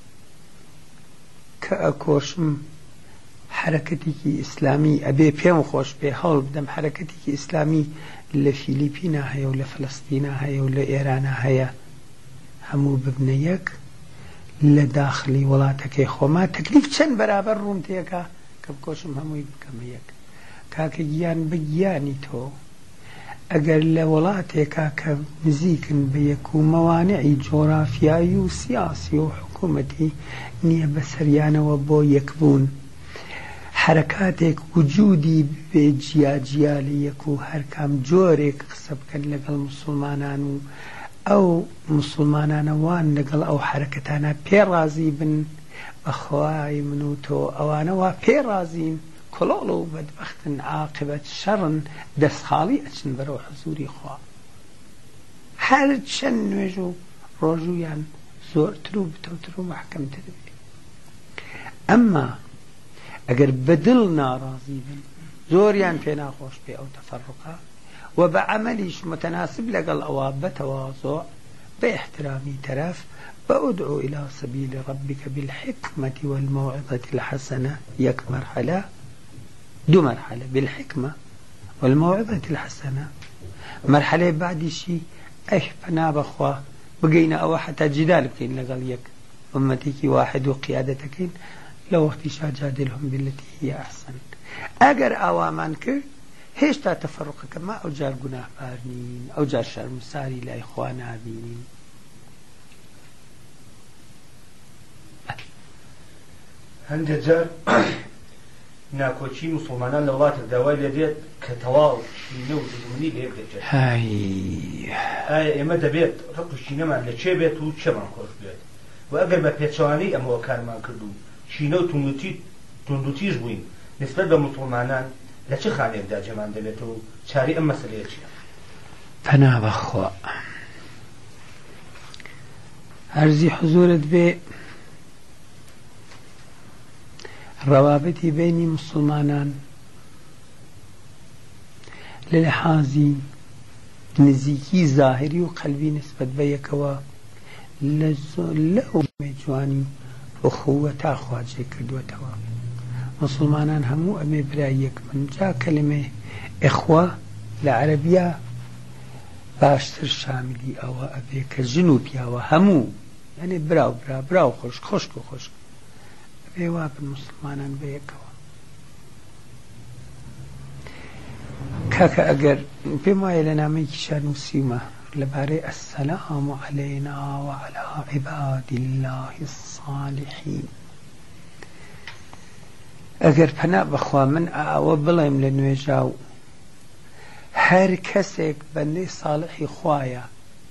كأكوشم حركتي إسلامي أبي بيم خوش بحال بدم حركتي إسلامي لفلبينا هيا ولا فلسطين هيا ولا إيران هيا همو ببنيك لداخلي ولاتك خوما تكليف چند برابر رومتيكا كبكوشم همو بكميك كاك جيان بجياني تو ئەگەر لە وڵاتێکا کە نزیکن بە یەک و مەوانعی جۆرافیایی و سیاسی و حکوومەتی نییە بەسەریانەوە بۆ یەکبوون حرەکاتێک وجودی بێ جیاجیا لە یەک و هەرکام جۆرێک قسە بکەن لەگەڵ موسڵمانان و ئەو موسڵمانانەوان لەگەڵ ئەو حرەکەتانە پێڕازی بن بەخوای من و تۆ ئەوانەوە پێڕازین کۆڵۆڵ و بەدبەختن عاقبەت شەڕن دەستخاڵی ئەچن بەرەو حەزوری خوا هەر چەند نوێژ و ڕۆژویان زۆرتر و بتەوتر و محکەمتر بێ ئەمما ئەگەر بەدڵ ناڕازی بن زۆریان پێ ناخۆش بێ ئەو تەفەڕقە و بە عەمەلیش متەناسب لەگەڵ ئەوە بەتەواضع باحترامی تەرەف فادعو إلى سبيل ربك بالحكمة والموعظة الحسنة يك مرحلة دو مرحلة بالحكمة والموعظة الحسنة مرحلة بعد شيء أي فنا بخوا بقينا أو حتى جدال بكين لقال يك أمتك واحد وقيادتك لو وقت جادلهم بالتي هي أحسن أجر أوامنك هيش تا تفرقك ما أو جار قناه بارنين أو جار شرمساري لإخوانا بينين هەندێک جار ناکۆچی موسڵمانان لە وڵاتێک داوای لێ دێت کە تەواو شینە و دژمنی لێ بکرێت ئایا ئێمە دەبێت ڕق و شینەمان لە چێ بێت و چێمان خۆش بێت و ئەگەر بە پێچەوانەی ئەمەوە کارمان کرد و شینە و توندوتیژ بووین نسبەت بە موسڵمانان لە چه خانێکدا جێمان دەبێت و چاری ئەم مەسەلەیە چییە؟ پەنا بەخوا هەرزی حزورت بێ روابطی بینی مسلمانان للحاظی نزیکی ظاهری و قلبی نسبت به یکوا لو جوانی اخوتا خواجه کردوتوا مسلمانان همو امی برای یک من جا کلمه اخوه لعربیه باشتر شاملی او ابی که جنوبیا و همو یعنی براو برا براو خشک خشک و خشک بێوا بن مسلمانان بەیەکەوە کاکە ئەگەر پێم وایە لە نامەیەکیشان نووسیمە لەبارەی ئەسسەلام عەلەینا وعەلا عیبادی الله الصالحین ئەگەر پەنا بەخوا من ئەوە بڵێم لە نوێژاو هەر کەسێک بەندەی ساڵحی خوایە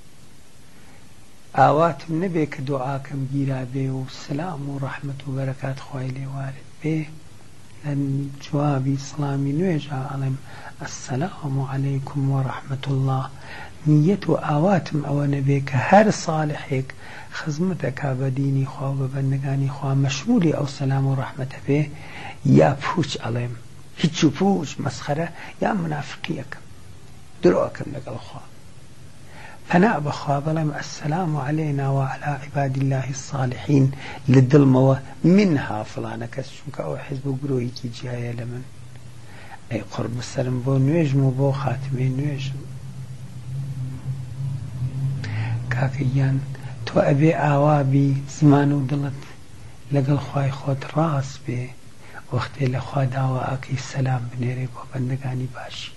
ئاواتم نەبێ کە دوعاکەم گیرا بێ و سلام و ڕەحمەت و بەرەکات خوای لێوارد بێ لە جوابی سڵامی نوێژا ئەڵێم ئەسسەلام عەلەیکم وەڕەحمەت الله نیەت و ئاواتم ئەوە نەبێ کە هەر ساڵحێک خزمەتەکا بە دینی خوا و بە بەندەگانی خوا مەشمولی ئەو سەلام و ڕەحمەتە بێ یا پوچ ئەڵێم هیچ و پوچ مەسخەرە یا منافقیەکەم درۆکەم لەگەڵ خوا فنا بخوا بلم السلام علينا وعلى عباد الله الصالحين للدلموة منها فلانة كسشنك أو حزب قروي كي جاية لمن أي قرب السلام بو نويجم بو خاتمين نويجم كاكيان تو أبي آوابي زمان ودلت لقل خواي خود راس بي وقتي لخوا داوا أكي السلام بنيري بو بندقاني باشي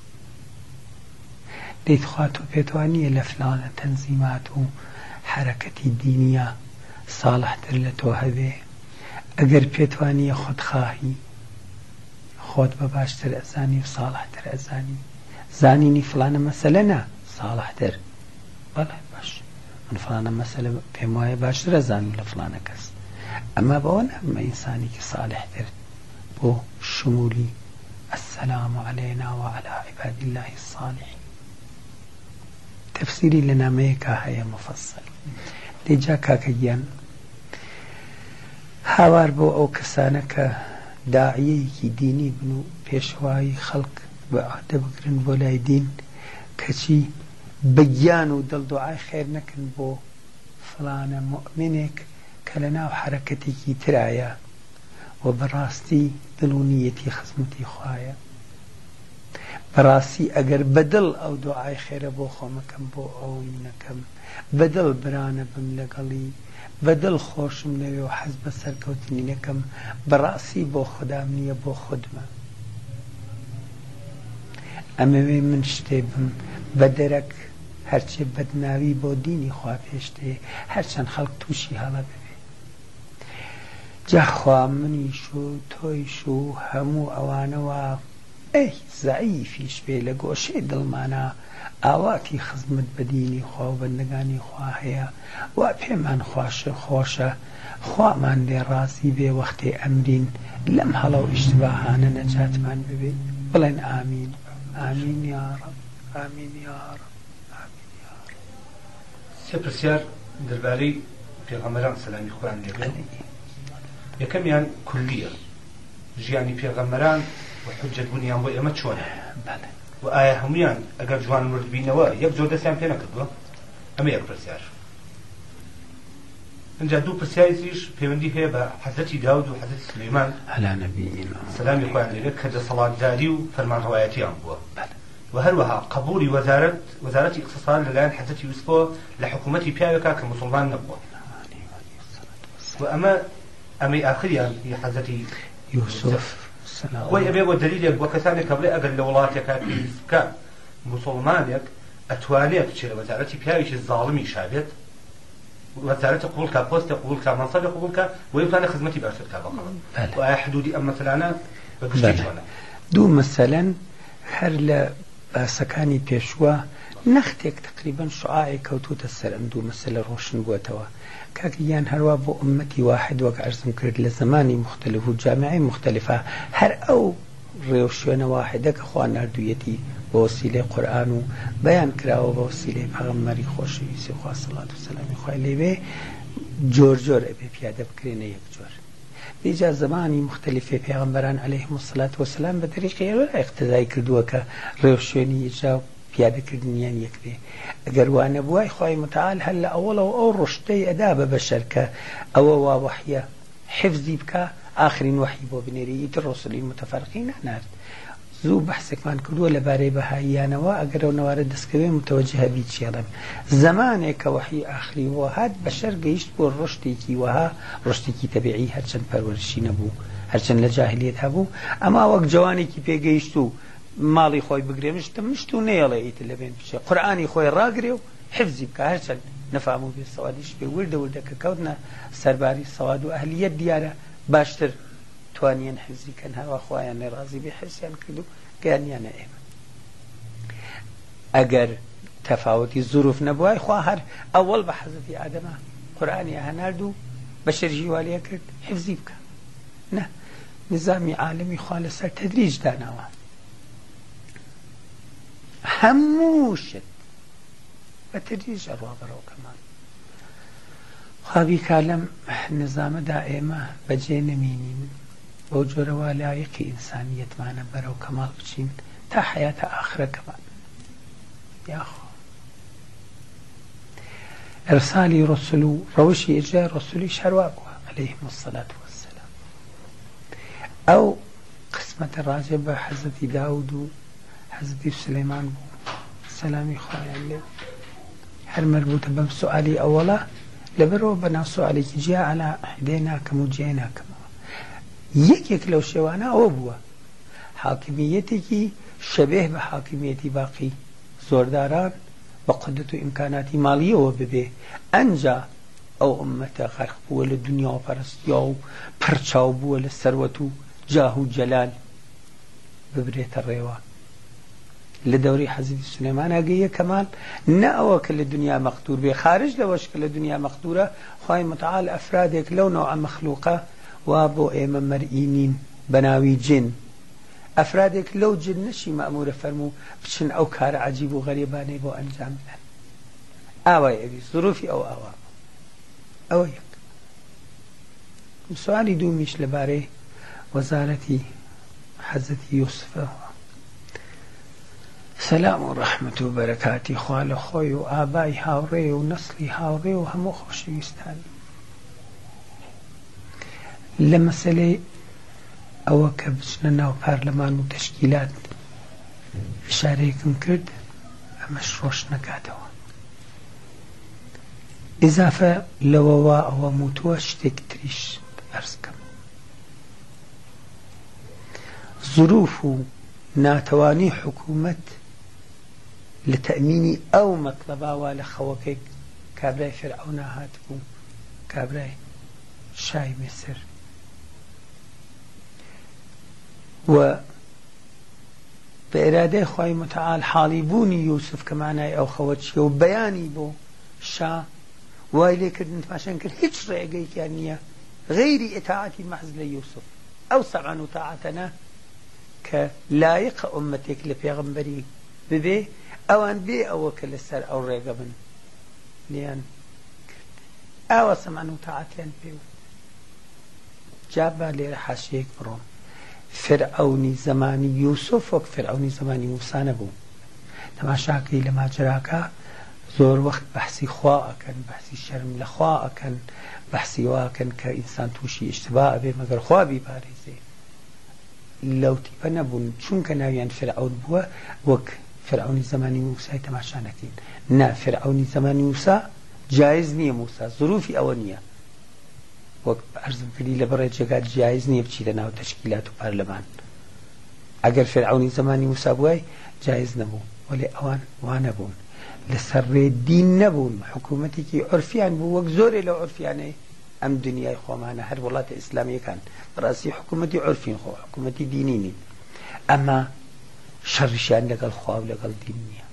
دەیت خوا تۆ پێتوانیە لە فلانە تەنزیمات و حرەکەتی دینیە ساڵحتر لە تۆ هەبێ ئەگەر پێتوانیە خۆتخواهی خۆت بە باشتر ئەزانی و ساڵحتر ئەزانی زانینی فلانە مەسەلە نا ساڵحتر بەڵێ باش من فلانە مەسەلە پێم وایە باشتر ئەزانم لە فلانە کەس ئەمە بەوە نەبمە ئینسانێکی ساڵحتر بۆ شمولی السلام علينا وعلى عباد الله الصالحين تفسيري لنا ميكا هيا مفصل ديجا كاكيان هاوار بو او كسانك داعيي ديني بنو بيشواي خلق بعد بكرن بولاي دين كشي بيانو دل دعاي خير نكن بو فلانا مؤمنك كلنا وحركتك ترايا وبراستي دلونيتي خزمتي خوايا براسي اگر بدل او دعاي خير بو خومكم بو اوينكم بدل برانا بم لقلي بدل خوشم لوي وحزب سركوتني لكم براسي بو خدامني بو خدمه اما من شتيبم بە دەرەک هەرچێ بەدناوی بۆ دینی خوا پێشتێ هەرچەند خەڵک تووشی هەڵە ببێ جاخوا منیش و تۆیش و هەموو ئەوانەوە ئەی زەعیفیش بێ لە گۆشەی دڵمانە ئاواتی خزمەت بە دینی خوا و بەندەگانی خوا هەیە وا پێمان خۆشە خۆشە خوامان لێ ڕازی بێ وەختێ ئەمرین لەم هەڵە و ئیشتباهانە نەجاتمان ببێ بڵێن ئامین ئامین یا ڕەب ئامین یا ڕەب ئامین یا ڕەب. سێ پرسیار دەربارەی پێغەمبەران سەلامی خوایان لێبێ. یەکەمیان کولیە ژیانی پێغەمبەران و حجەت بوونیان بۆ ئێمە چۆنە و ئایا هەمویان ئەگەر جوان مرد بینەوە یەک جۆر دەستیان پێ نەکردووە؟ ئەمە یەک پرسیار. اینجا دوو پرسیاری تریش پەیوەندی هەیە بە حەزرەتی داود و حەزرەتی سلەیمان سەلامی خوایان لێبێ کە دەسەڵاتداری و فەرمانڕەوایەتیان بووە و هەروەها قبولی وەزارەت وەزارەتی ئیقتیساد لەلایەن حەزرەتی یوسفەوە لە حکوومەتی پیاوێکا کە موسڵمان نەبووە و ئەمە ئەمەی ئاخریان هی حەزرەتی یوسف خۆی ئەبێ بۆ دەلیلێک بۆ کەسانێک کە بڵێ ئەگەر لە وڵاتێکا پێویست بکە موسڵمانێک ئەتوانێت بچێت لە وەزارەتی پیاوێکی زاڵمی شابێت وەزارەتی قبوڵکە پۆستە قبوڵکە مەنسەبی قبوڵکە و یەکتوانێت خزمەتی باشتر بکات بەڵام و ئایا حدودی ئەم مەسەلانە بە گشتی چۆنە؟ دوو مەسەلەن هەر لە باسەکانی پێشوە نەختێک تقریبا شعاعی کەوتوتە سەر ئەم دوو مەسەلە ڕۆشن بووەتەوە کاکیان هەروە بۆ ئومەتی واحد وەک عەرزم کرد لە زمانی مختلف و جامعەی مختلفە هەر ئەو ڕێو شوێنە واحدە کە خوا ناردوویەتی بە وەسیلەی قورئان و بەیان کراوە بە وەسیلەی پەغەمبەری خۆشەویستی خوا سەڵات و سەلامی خوای لێبێ جۆر جۆر ئەبێ پیادە بکرێنە یەک جۆر بێجا زمانی مختلفی پێغەمبەران عەلەیهیمو سەڵات وسەلام بە طریقی ئیقتیدای کردووە کە ڕێو شوێنی ئیجا پیادەکردنیان یەک بێ ئەگەر وانە بووای خوای متعال هەر لە ئەوڵەوە ئەو ڕشتەی ئەدا بە بەشەر کە ئەوە وا وەحیە حفزی بکە ئاخرین وەحی بۆ بنێری ئیتر ڕسولی متەفەرقی نانارد زوو بەحسێکمان کردووە لەبارەی بەهاییانەوە ئەگەر ئەو نەوارە دەستکەوێ متەوەجهە بیت چێڵم زمانێک کە وەحی ئاخری وە هات بەشەر گەیشت بۆ ڕشتێکی وەها ڕشتێکی تەبیعی هەرچەند پەروەرشی نەبوو هەرچەند لە جاهلیەت هەبوو ئەما وەک جوانێکی پێگەیشت و ماڵی خۆی بگرێ مشتە مشت و نێڵێ ئیتر لەبێن بچێ قورئانی خۆی ڕاگرێ و حفزی بکە هەرچەند نەفام و بێ سەوادیش پێ وردە وردەکە کەوتنە سەرباری سەواد و ئەهلیەت دیارە باشتر توانیان حفزی کەن هەوا خۆیان لێ ڕازی بێ حرسیان کرد و گەیانیانە ئێمە ئەگەر تەفاوەتی زوروف نەبووای خوا هەر ئەوەڵ بە حەزەتی ئادەمە قورئانی هەنارد و بەشەرژی والێ کرد حفزی بکە نە نظامی عالمی خوا لەسەر تەدریج داناوە هەموو شت بە تەدریج ئەڕوا بەرەو کەمال خوابی کا لەم نظامەدا ئێمە بەجێ نەمینین بۆ جۆرەوە لایەقی ئینسانیەتمانە بەرەو کەمال بچین تا حیاتە ئاخرەکەمان یاخۆ ئەرسالی ڕسول و ڕەوشی ئیجرای ڕسولیش هەروە بووە عەلەیهیمو سەلات وەسەلام ئەو قسمەتە ڕاجە بە حەزەتی داود و حەزەتی سلەیمان بوو سەلامی خوایان لێ هەر مەربوتە بەم سوئالی ئەوەڵە لەبەرەوە بەناو سوئالێکی جیا عەلا حدێ ناکەم و جێ ناکەمەوە یەکێک لەو شێوانە ئەوە بووە حاکمیەتێکی شەبێه بە حاکمیەتی باقی زۆرداران بە قودرەت و ئیمکاناتی ماڵیەوە ببێ ئەنجا ئەو ئومەتە غەرق بووە لە دنیا پەرستیا و پڕچاو بووە لە سەروەت و جاه و جەلال ببرێتە ڕێوە لە دەوری حەزرەتی سولەیمان ئەگەیە کەمال نە ئەوە کە لە دنیا مەقدور بێ خارج لەوەش کە لە دنیا مەقدورە خوای متعال ئەفرادێک لەو نەوع مەخلوقە وا بۆ ئێمە مەرئی نین بەناوی جن ئەفرادێک لەو جن نەشی مەئمورە فەرموو بچن ئەو کارە عەجیب و غەریبانەی بۆ ئەنجام بدەن ئاوای ئەوی زروفی ئەو ئاوا ئەوە یەک سوالی دوومیش لەبارەی وەزارەتی حەزرەتی یوسفە سەلام و ڕەحمەت و بەرەکاتی خوا لە خۆی و ئابای هاوڕێ و نەسلی هاوڕێ و هەموو خۆشەویستانی لە مەسەلەی ئەوە کە بچنە ناو پارلەمان و تەشکیلات ئیشارەیەکم کرد ئەمەش ڕۆژ نەکاتەوە ئیزافە لەوەوە ئەوە موتووە شتێک تریش ئەرزکەم زروف و ناتوانی حکوومەت لتأميني أو مطلبا ولا خوكي كابراي فرعون هاتبو كابراي شاي مصر و بإرادة خوي متعال حالي بوني يوسف كمعنى أو خوتشي وبياني بو شا وايلي كردن عشان كر هيش رأيك يعني غير إطاعتي محز ليوسف أو سمعا طاعتنا كلايق أمتك لبيغمبري ببي أو أن بي أو كل السر أو رأيك من لأن أو سمعا طاعتي بيو جابا لي حاشيك بروم فرعوني زماني يوسف وك فرعوني زماني موسى نبو تماشاكي لما جراكا زور وقت بحثي خواء كان بحثي شرم لخواء كان بحثي واكن كإنسان توشي اشتباه به مگر خواء بي باريزي لو تيبا نبون شون كان ناويان فرعون بوا وك فرعوني زماني موسى تماشانكين نا فرعوني زماني موسى جائز نية موسى ظروفي أولية وەک عرضم کردی لەبەڕێ جێگات جایز نییە بچی لە ناو تەشکیلات و پارلەمان ئەگەر فێرعونی زمانی موسا بووای جایز نەبوو وەلێ ئەوان وا نەبوون لەسەر ڕێ دین نەبوون حکوومەتێکی عورفیان بوو وەک زۆرێ لە عورفیانەی ئەم دنیای خۆمانە هەر وڵاتە ئیسلامیەکان بەڕاستی حکوومەتی عورفین خۆ حکوومەتی دینی نین ئەمما شەڕیشیان لەگەڵ خوا و لەگەڵ دین نییە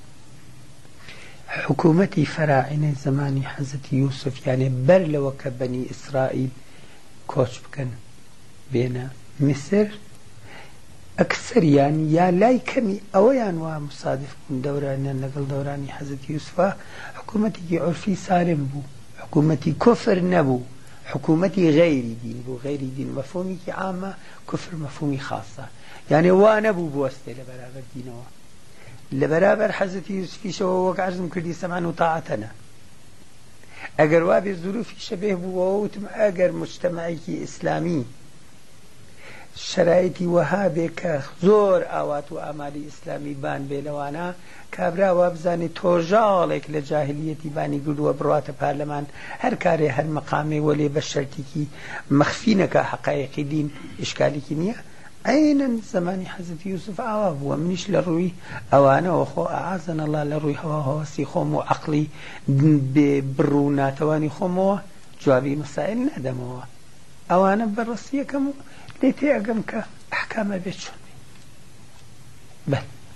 حكومتي فراعنة زماني حزت يوسف يعني بر لو كبني إسرائيل كوش بكن بين مصر أكثر يعني يا لاي كمي أو يعني ومصادف من دوران نقل دوراني حزت يوسف حكومتي عرفي سالم بو حكومتي كفر نبو حكومتي غير دين بو غير دين مفهومي عامة كفر مفهومي خاصة يعني وانبو بواسطة لبرابر دينه لبرابر حزت يوسفي شو وقع عزم كردي سمعا وطاعتنا اگر وابي الظروف شبه بووتم اگر مجتمعي اسلامي شرائطي وهابه كزور اوات وامالي اسلامي بان بيلوانا كابرا وابزاني توجالك لجاهليتي باني قدوة بروات بارلمان هر كاري هر مقامي ولي بشرتكي مخفينك حقائق دين اشكالي كنية أين زماني حزت يوسف عواب ومنيش لروي أوانا وخو أعزنا الله لروي هوا هوا سيخوم وعقلي ببرونا تواني خوموا جوابي مسائل ندموا أوانا بالرسية كمو ليتي أقم كأحكام بيتشون بل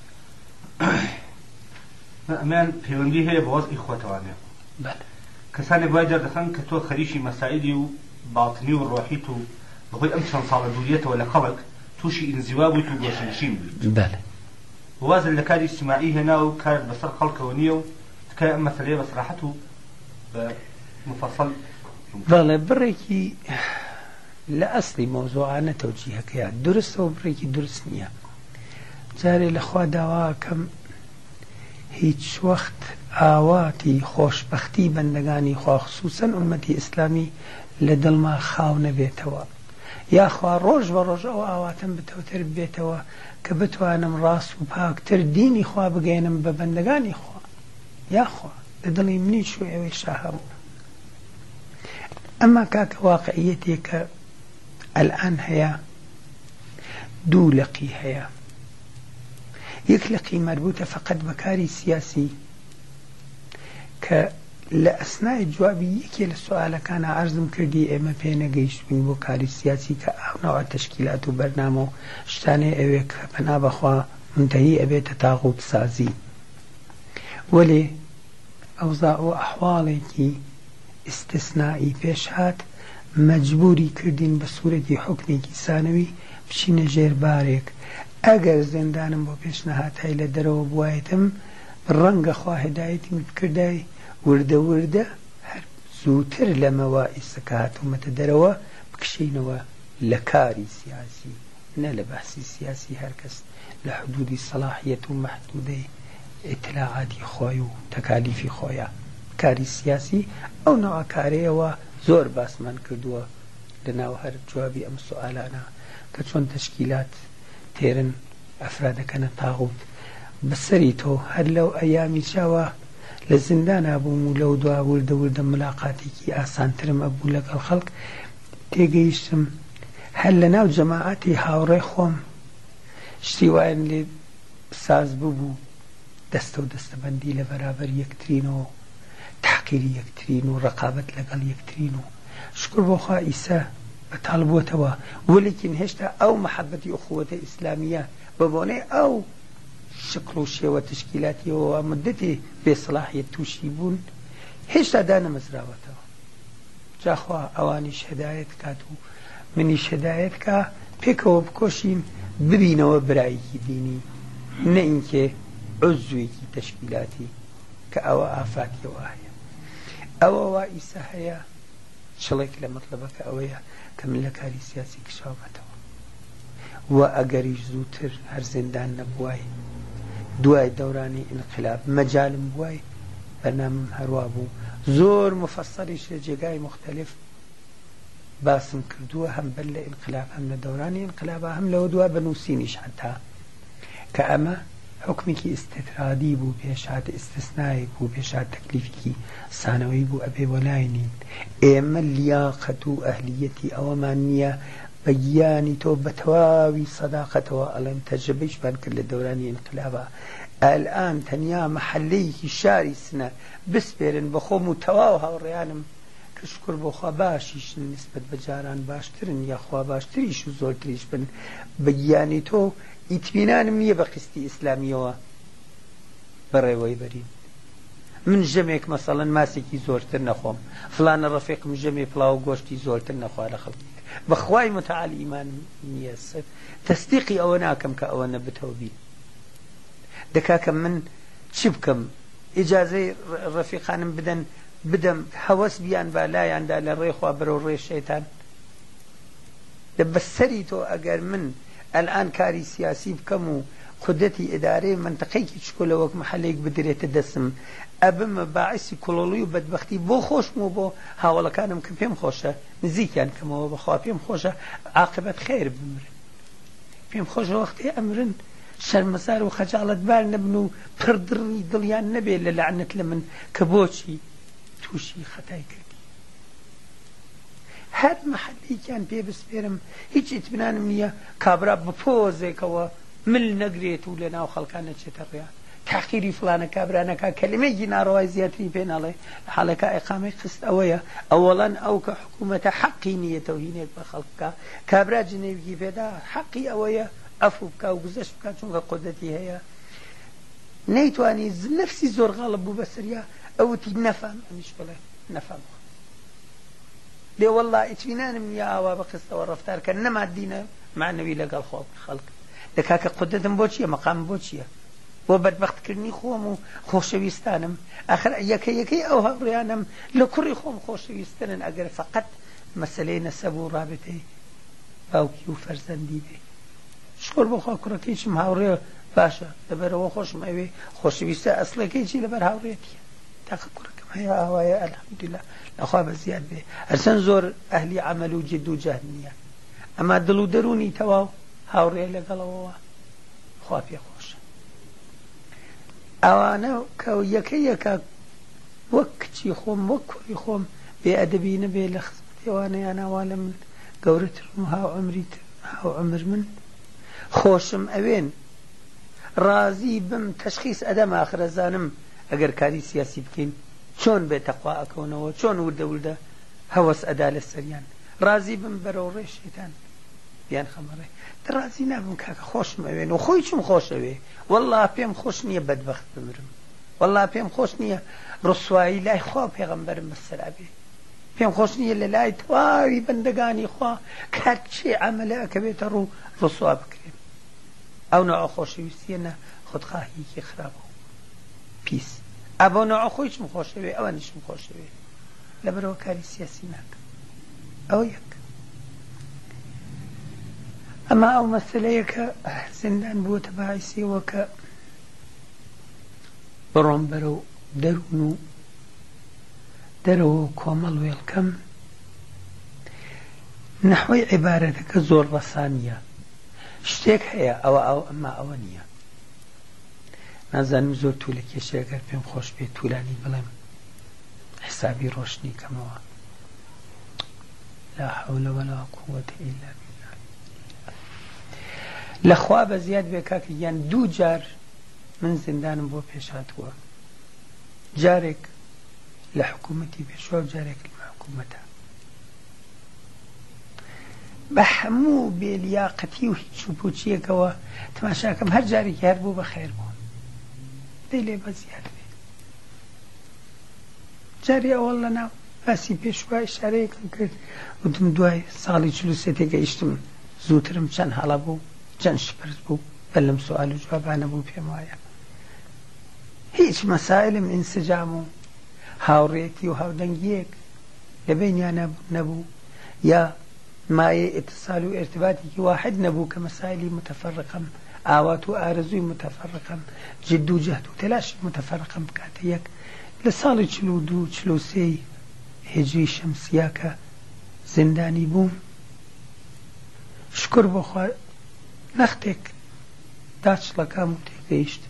أمان في وندي هي بوز إخوة تواني بل كساني بواجر دخان كتو خريشي مسائلي وباطني وروحيتو بغي أمشان صالدوليته ولا قبلك توشي انزواب وتوغوشنشين بله ووازن لكاري اجتماعي هنا وكارت بصر خلقه ونيو تكاية مثلية بس راحته بمفصل بله بريكي لأصلي موضوعنا توجيهك يا درست وبريكي درست نيا جاري لخوا دوا كم هيج وقت آواتي خوشبختي بندگاني خوا خصوصا أمتي إسلامي لدل ما خاون بيتوا يا أخوة روج وروج أو أواتم بتوتر بيتوا كبتوانم راس وباكتر ديني خوا بقينم ببندقاني خوا يا أخوة لدلي مني شوي ويشاهم أما كاك واقعيتي ك الآن هي دولقي هي يكلقي مربوطة فقط بكاري سياسي ك لأثناء جوابي يكي للسؤال كان عرضم كردي اما بينا قيش من بكاري السياسي كأو تشكيلات وبرنامج شتاني اويك بنا بخوا منتهي ابي تتاغوت سازي ولي اوضاع واحوالك استثنائي بيشهات مجبوري كردين بصورة حكمي ثانوي بشين جير بارك اگر زندانم بو بيشنهات هاي لدرو بوايتم بالرنگ خوا هدايتي متكرداي وردة وردة زوتر لما إسكات ومتدروا بكشينوا لكاري سياسي نال بحثي سياسي هركس لحدود صلاحية محدودة اطلاعاتي خويا تكاليفي خويا كاري سياسي أو نوع كاري وزور باس من كردوا لنا وهر جوابي أم سؤالنا كتشون تشكيلات تيرن أفراد كانت طاغوت بسريتو هل لو أيامي شاوا لزندان أبو مولو دوا ورد ورد ملاقاتي كي آسان ترم أبو لك الخلق تيجيشم هل لنا جماعاتي هاوري خوم اشتوائن لي ساز ببو دەستە و دەستەبەندی لە بەرابەر یەکترینەوە تحقیری یەکترین و ڕقابەت لەگەڵ یەکترین و شکر بۆ خوا ئیسا بەتاڵ بووەتەوە وەلیکن هێشتا ئەو مەحەبەتی ئوخوەتە ئیسلامیە بە بۆنەی ئەو شکل و شێوە تشکیلاتیەوە مدەتی بێسەلاحیەت تووشی بوون هێشتا دانەمەزراوەتەوە جاخوا ئەوانیش هەدایەت کات و منیش هەدایەت کە پێکەوە بکۆشین ببینەوە برایەکی دینی نە ئینکێ عزوێکی تشکیلاتی کە ئەوە ئافاتیەوە هەیە ئەوە وا ئیسا هەیە شڵێک لە مەطلبەکە ئەوەیە کە من لە کاری سیاسی کشاومەتەوە و ئەگەریش زووتر هەر زیندان نەبووای دوای دەورانی ئینقلاب مەجالم بووای بەرنامەم هەروە بوو زۆر مفەسەریش لە جێگای مختلف باسم کردووە هەم بەر لە ئینقلاب هەم لە دەورانی ئینقلابە هەم لەوە دوای بەنووسینیش حتا کە ئەمە حکمێکی ئستترادی بوو پێشات ئستثنایەک بوو پێشات تەکلیفێکی سانەوەی بوو ئەبێ وەلای نین ئێمە لیاقەت و ئەهلیەتی ئەوەمان نییە بە گیانی تۆ بە تەواوی سەداقەتەوە ئەڵێم تەجربەیشمان کرد لە دەورانی ئینقلابە ئەلئان تەنیا مەحەلەیەکی شاری سنە بسپێرن بە خۆم و تەواو هاوڕێیانم کە شکر بۆ خوا باشیشن نسبەت بە جاران باشترن یاخوا باشتریش و زۆرتریش بن بە گیانی تۆ ئیتمینانم نییە بە قستی ئیسلامیەوە بەڕێوەی بەرین من ژەمێک مەسەڵەن ماسێکی زۆرتر نەخۆم فلانە ڕەفیقم ژەمێ پڵاو گۆشتی زۆرتر نەخوا لە خەڵکی بەخوای متعال ئیمانم نییە تەستیقی ئەوە ناکەم کە ئەوە نەبتەوە بین دەکا کە من چی بکەم ئیجازەی ڕەفیقانم بدەن بدەم هەوەس بیان با لایاندا لە ڕێخوا بەرەو ڕێ شەیتان لە بەسەری تۆ ئەگەر من الآن کاری سیاسی بکەم و قودەتی ئیدارەی منتەقەیەکی چکۆلە وەک مەحەلەیەک بدرێتە دەسم ئەبمە باعسی کوڵەڵی و بەدبەختی بۆ خۆشم و بۆ هاوڵەکانم کە پێم خۆشە نزیکیان کەمەوە بەخوا پێم خۆشە عاقبەت خێر بمرن پێم خۆشە وەختی ئەمرن شەرمەزار و خەجاڵەتبار نەبن و پڕدڕی دڵیان نەبێت لە لەعنەت لە من کە بۆچی تووشی خەتای کردی هەر مەحەلەیەکیان پێ بسپێرم هیچ ئیتمینانم نییە کابرا بپۆزێکەوە مل نەگرێت و لە ناو خەڵکان نەچێتە ڕێیان تاقیری فلانە کابرانەکە کەلمەیەکی ناڕەوای زیاتری پێ ناڵێ حاڵەکە ئیقامەی قست ئەوەیە ئەوەڵەن ئەو کە حکوومەتە حەقی نییە تەوهینێک بە خەڵکە کابرا جنێویکی پێدا حەقی ئەوەیە ئەفو بکە و گزەشت بکە چونکە قودەتی هەیە نەیتوانی نەفسی زۆر غاڵب بوو بەسەریا ئەوتی نەفام ئەمیش بڵێ نەفام لێ وەڵڵا ئیتمینانم نییە ئاوا بە قستەوە ڕەفتار کە نەمادینە معنەوی لەگەڵ خۆ خەڵک دەکا کە قودەتم بۆ چییە مەقام بۆ چییە بۆ بەدبەختکردنی خۆم و خۆشەویستانم ئاخر یەکە یەکەی ئەو هەوڕیانم لە کوڕی خۆم خۆشەویستنن ئەگەر فەقەت مەسەلەی نەسەب و ڕابطەی باوکی و فەرزەندی بێ شکر بۆخوا کوڕەکەیشم هاوڕێ باشە لەبەرەوە خۆشم ئەوێ خۆشەویستە ئەسڵەکەیکی لەبەر هاوڕێتیە تاقە کوڕەکەم هەیە ئاوایە ئەلحەمدولیلا لەخوا بەزیاد بێ هەرچەند زۆر ئەهلی عەمەل و جد و جەهد نییە ئەما دڵ و دەرونی تەواو هاوڕێ لەگەڵەوە خوا پێ خۆشە ئەوانە کە یەکە یەکە وەک کچی خۆم وەک کوڕی خۆم بێ ئەدەبی نەبێ لە خزمەتیوانەیان ئاوا لە من گەورەترم و هاو عەمریتر هاو عەمر من خۆشم ئەوێن ڕازی بم تەشخیص ئەدەم ئاخرەزانم ئەگەر کاری سیاسی بکەین چۆن بێ تەقوا ئەکەونەوە چۆن وردە وردە هەوەس ئەدا لە سەریان ڕازی بم بەرەو ڕێشێتان بیان خەمەڕێ ڕازی نابم کاکە خۆشم ئەوێن و خۆی چم خۆشەوێ وەڵڵا پێم خۆش نییە بەدبەخت بمرم وەڵڵا پێم خۆش نییە ڕسوایی لای خوا پێغەمبەرم بەسەرا بێ پێم خۆش نییە لە لای تەواوی بەندەگانی خوا کات چێ عەمەلە ئەکەوێتە ڕوو ڕسوا بکرێن ئەو نەوە خۆشەویستیە نە خودخواهیەکی خراپە و پیس ئەبۆ نەوە خۆیشم خۆشەوێ ئەوە نیشم خۆشەوێ لەبەرەوە کاری سیاسی ناکەم ئەو یەک ئەما ئەو مەسەلەیە کە زیندان بووەتە باعیسیەوە کە بڕۆم بەرەو دەروون و دەرەوە کۆمەڵ وێڵکەم نەحوەی عیبارەتەکە زۆر ڕەسانیە شتێک هەیە ئەوە ئەو ئەمما ئەوە نییە نازانم زۆر توولە کێشەیەگەر پێم خۆش بێت توولانی بڵێم حسابی ڕۆشنی کەمەوە لا حول ولا قوة إلا بالله لەخوا بە زیاد بێ کاکە یان دوو جار من زیندانم بۆ پێشاتووە جارێک لە حکوومەتی پێشوا و جارێک لە حکوومەتە بە هەموو بێلیاقەتی و هیچ و پوچیەکەوە تەماشاکەم هەر جارێکی هەر بوو بە خێر بوو دەی لێ بە زیاد بێ جاری ئەوەڵ لەناو باسی پێشوا ئیشارەیەکم کرد وتم دوای ساڵی چل و سێ تێگەیشتم زووترم چەند هەڵە بوو چەند شپرس بوو بە لەم سوال و جوابانە بوو پێم وایە هیچ مەسائلم ئینسجام و هاوڕێتی و هاودەنگیەک لەبینیان نەبوو یا مایە ئیتصال و ارتباطێکی واحد نەبوو کە مەسائلی متەفەرقەم ئاوات و ئارەزووی متەفەرقەم جد و جەهد و تەلاشی متەفەرقەم بکاتە یەک لە ساڵی چل و دوو چل و سێی هێجری شەمسیا کە زیندانی بووم شکر بۆ خوا نەختێک داچڵەکەم و تێگەیشتم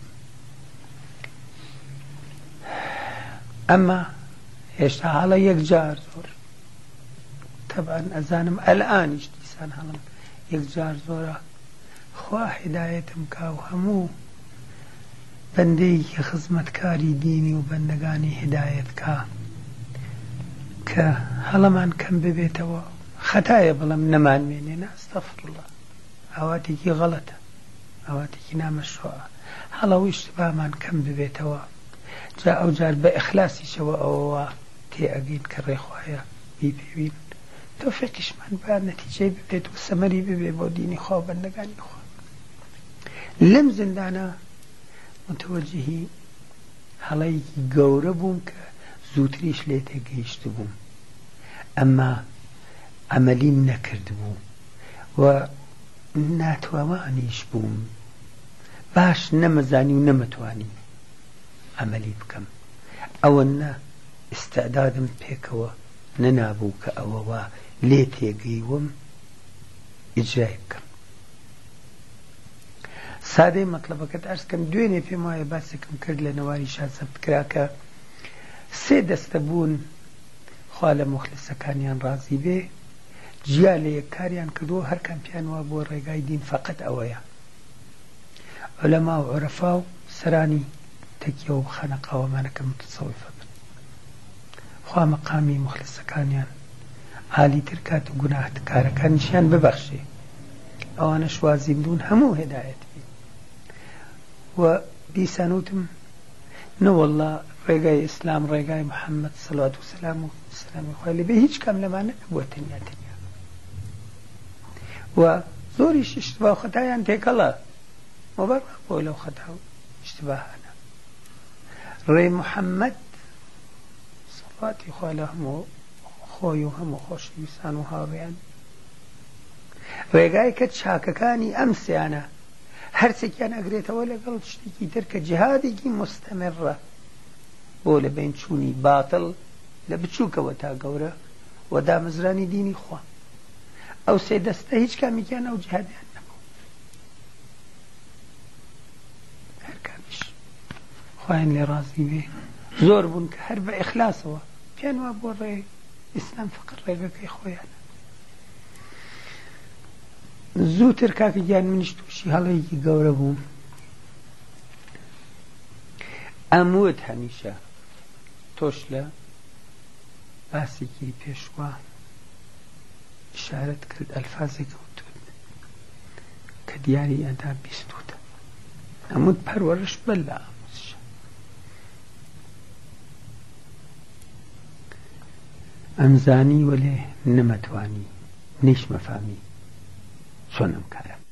ئەمما هێشتا هەڵە یەکجار زۆر تەبعەن ئەزانم ئەلئانیش دیسان هەڵم یەکجار زۆرە خوا هیدایەتم کا و هەموو بەندەیەکی خزمەتکاری دینی و بەندەگانی هیدایەت کا کە هەڵەمان کەم ببێتەوە خەتایە بەڵام نەمانمێنێنە ئەستەغفیرڵڵا ئاواتێکی غەڵەتە ئاواتێکی نامەشروعە هەڵەوەی ئیشتباهمان کەم ببێتەوە جا ئەو جار بە ئیخلاسیشەوە ئەوەوە تێئەگەین کە ڕێخوایە بیپێوین تۆفیقیشمان بە نەتیجەی ببێت و سەمەری ببێ بۆ دینی خوا و بەندەگانی خوا لەم زیندانە متوەجهی هەڵەیەکی گەورە بووم کە زووتریش لێ تێگەیشت بووم ئەمما ئەمەلیم نەکرد بوو و ناتوانیش بووم باش نەمەزانی و نەمەتوانی ئەمەلی بکەم ئەوە نە ئستعدادم پێکەوە نەنابوو کە ئەوەوە لێ تێگەیوم ئیجرای بکەم سادەی مەطلبەکەت ئەرزکەم دوێنێ پێم وایە باسێکم کرد لە نەواری شازەبتکرا کە سێ دەستە بوون خوا لە مخلسەکانیان ڕازی بێ جیا لە یەک کاریان کردووە هەر کەمپیان وا بۆ ڕێگای دین فەقەت ئەوەیە عولەما و عورەفا و سەرانی تەکیە و خانەقاوەمانەکە متەسەویفە بن خوا مەقامی مخلسەکانیان عالی تر کات و گوناهکارەکانیشیان ببەخشێ ئەوانە شوازیم بوون هەموو هێدایەت و دیسانوتم نەوەڵڵا ڕێگای ئیسلام ڕێگای محەممەد سەڵات و سەلام و سەلامی خوای لەبێ هیچ کام لەمانە نەبووە تەنیا تەنیا و زۆریش ئیشتباه و خەتایان تێکەڵە مەبەر بۆ لەو خەتا و ئیشتباهانە ڕێ محەممەد سەڵاتی خوا لە هەموو خۆی و هەموو خۆشەویستان و هاوڕێیان ڕێگای کە چاکەکانی ئەم سیانە هەرچێکیان ئەگرێتەوە لەگەڵ شتێکی تر کە جیهادێکی مستەمرڕە بۆ لە بین چوونی باتڵ لە بچووکەوە تا گەورە و دامەزرانی دینی خوا ئەو سێ دەستە هیچ کامێکیان ئەو جیهادیان نەبوو هەر کامیش خوایان لێ ڕازی بێ زۆر بوون کە هەر بە ئیخلاسەوە پیان وا بۆ ڕێ ئیسلام فقط ڕێگەکەی خۆیانە زووتر کاکە گیان منیش تووشی هەڵەیەکی گەورە بووم ئەموت هەمیشە تۆش لە باسێکی پێشوا ئشارەت کرد ئەلفازێکی وتوت کە دیاری ئەدا بیستوتە ئەموت پەروەرش بەل لە ئامۆزشە ئەمزانی وەلێ نەمەتوانی نیش مەفامی چۆنم کارم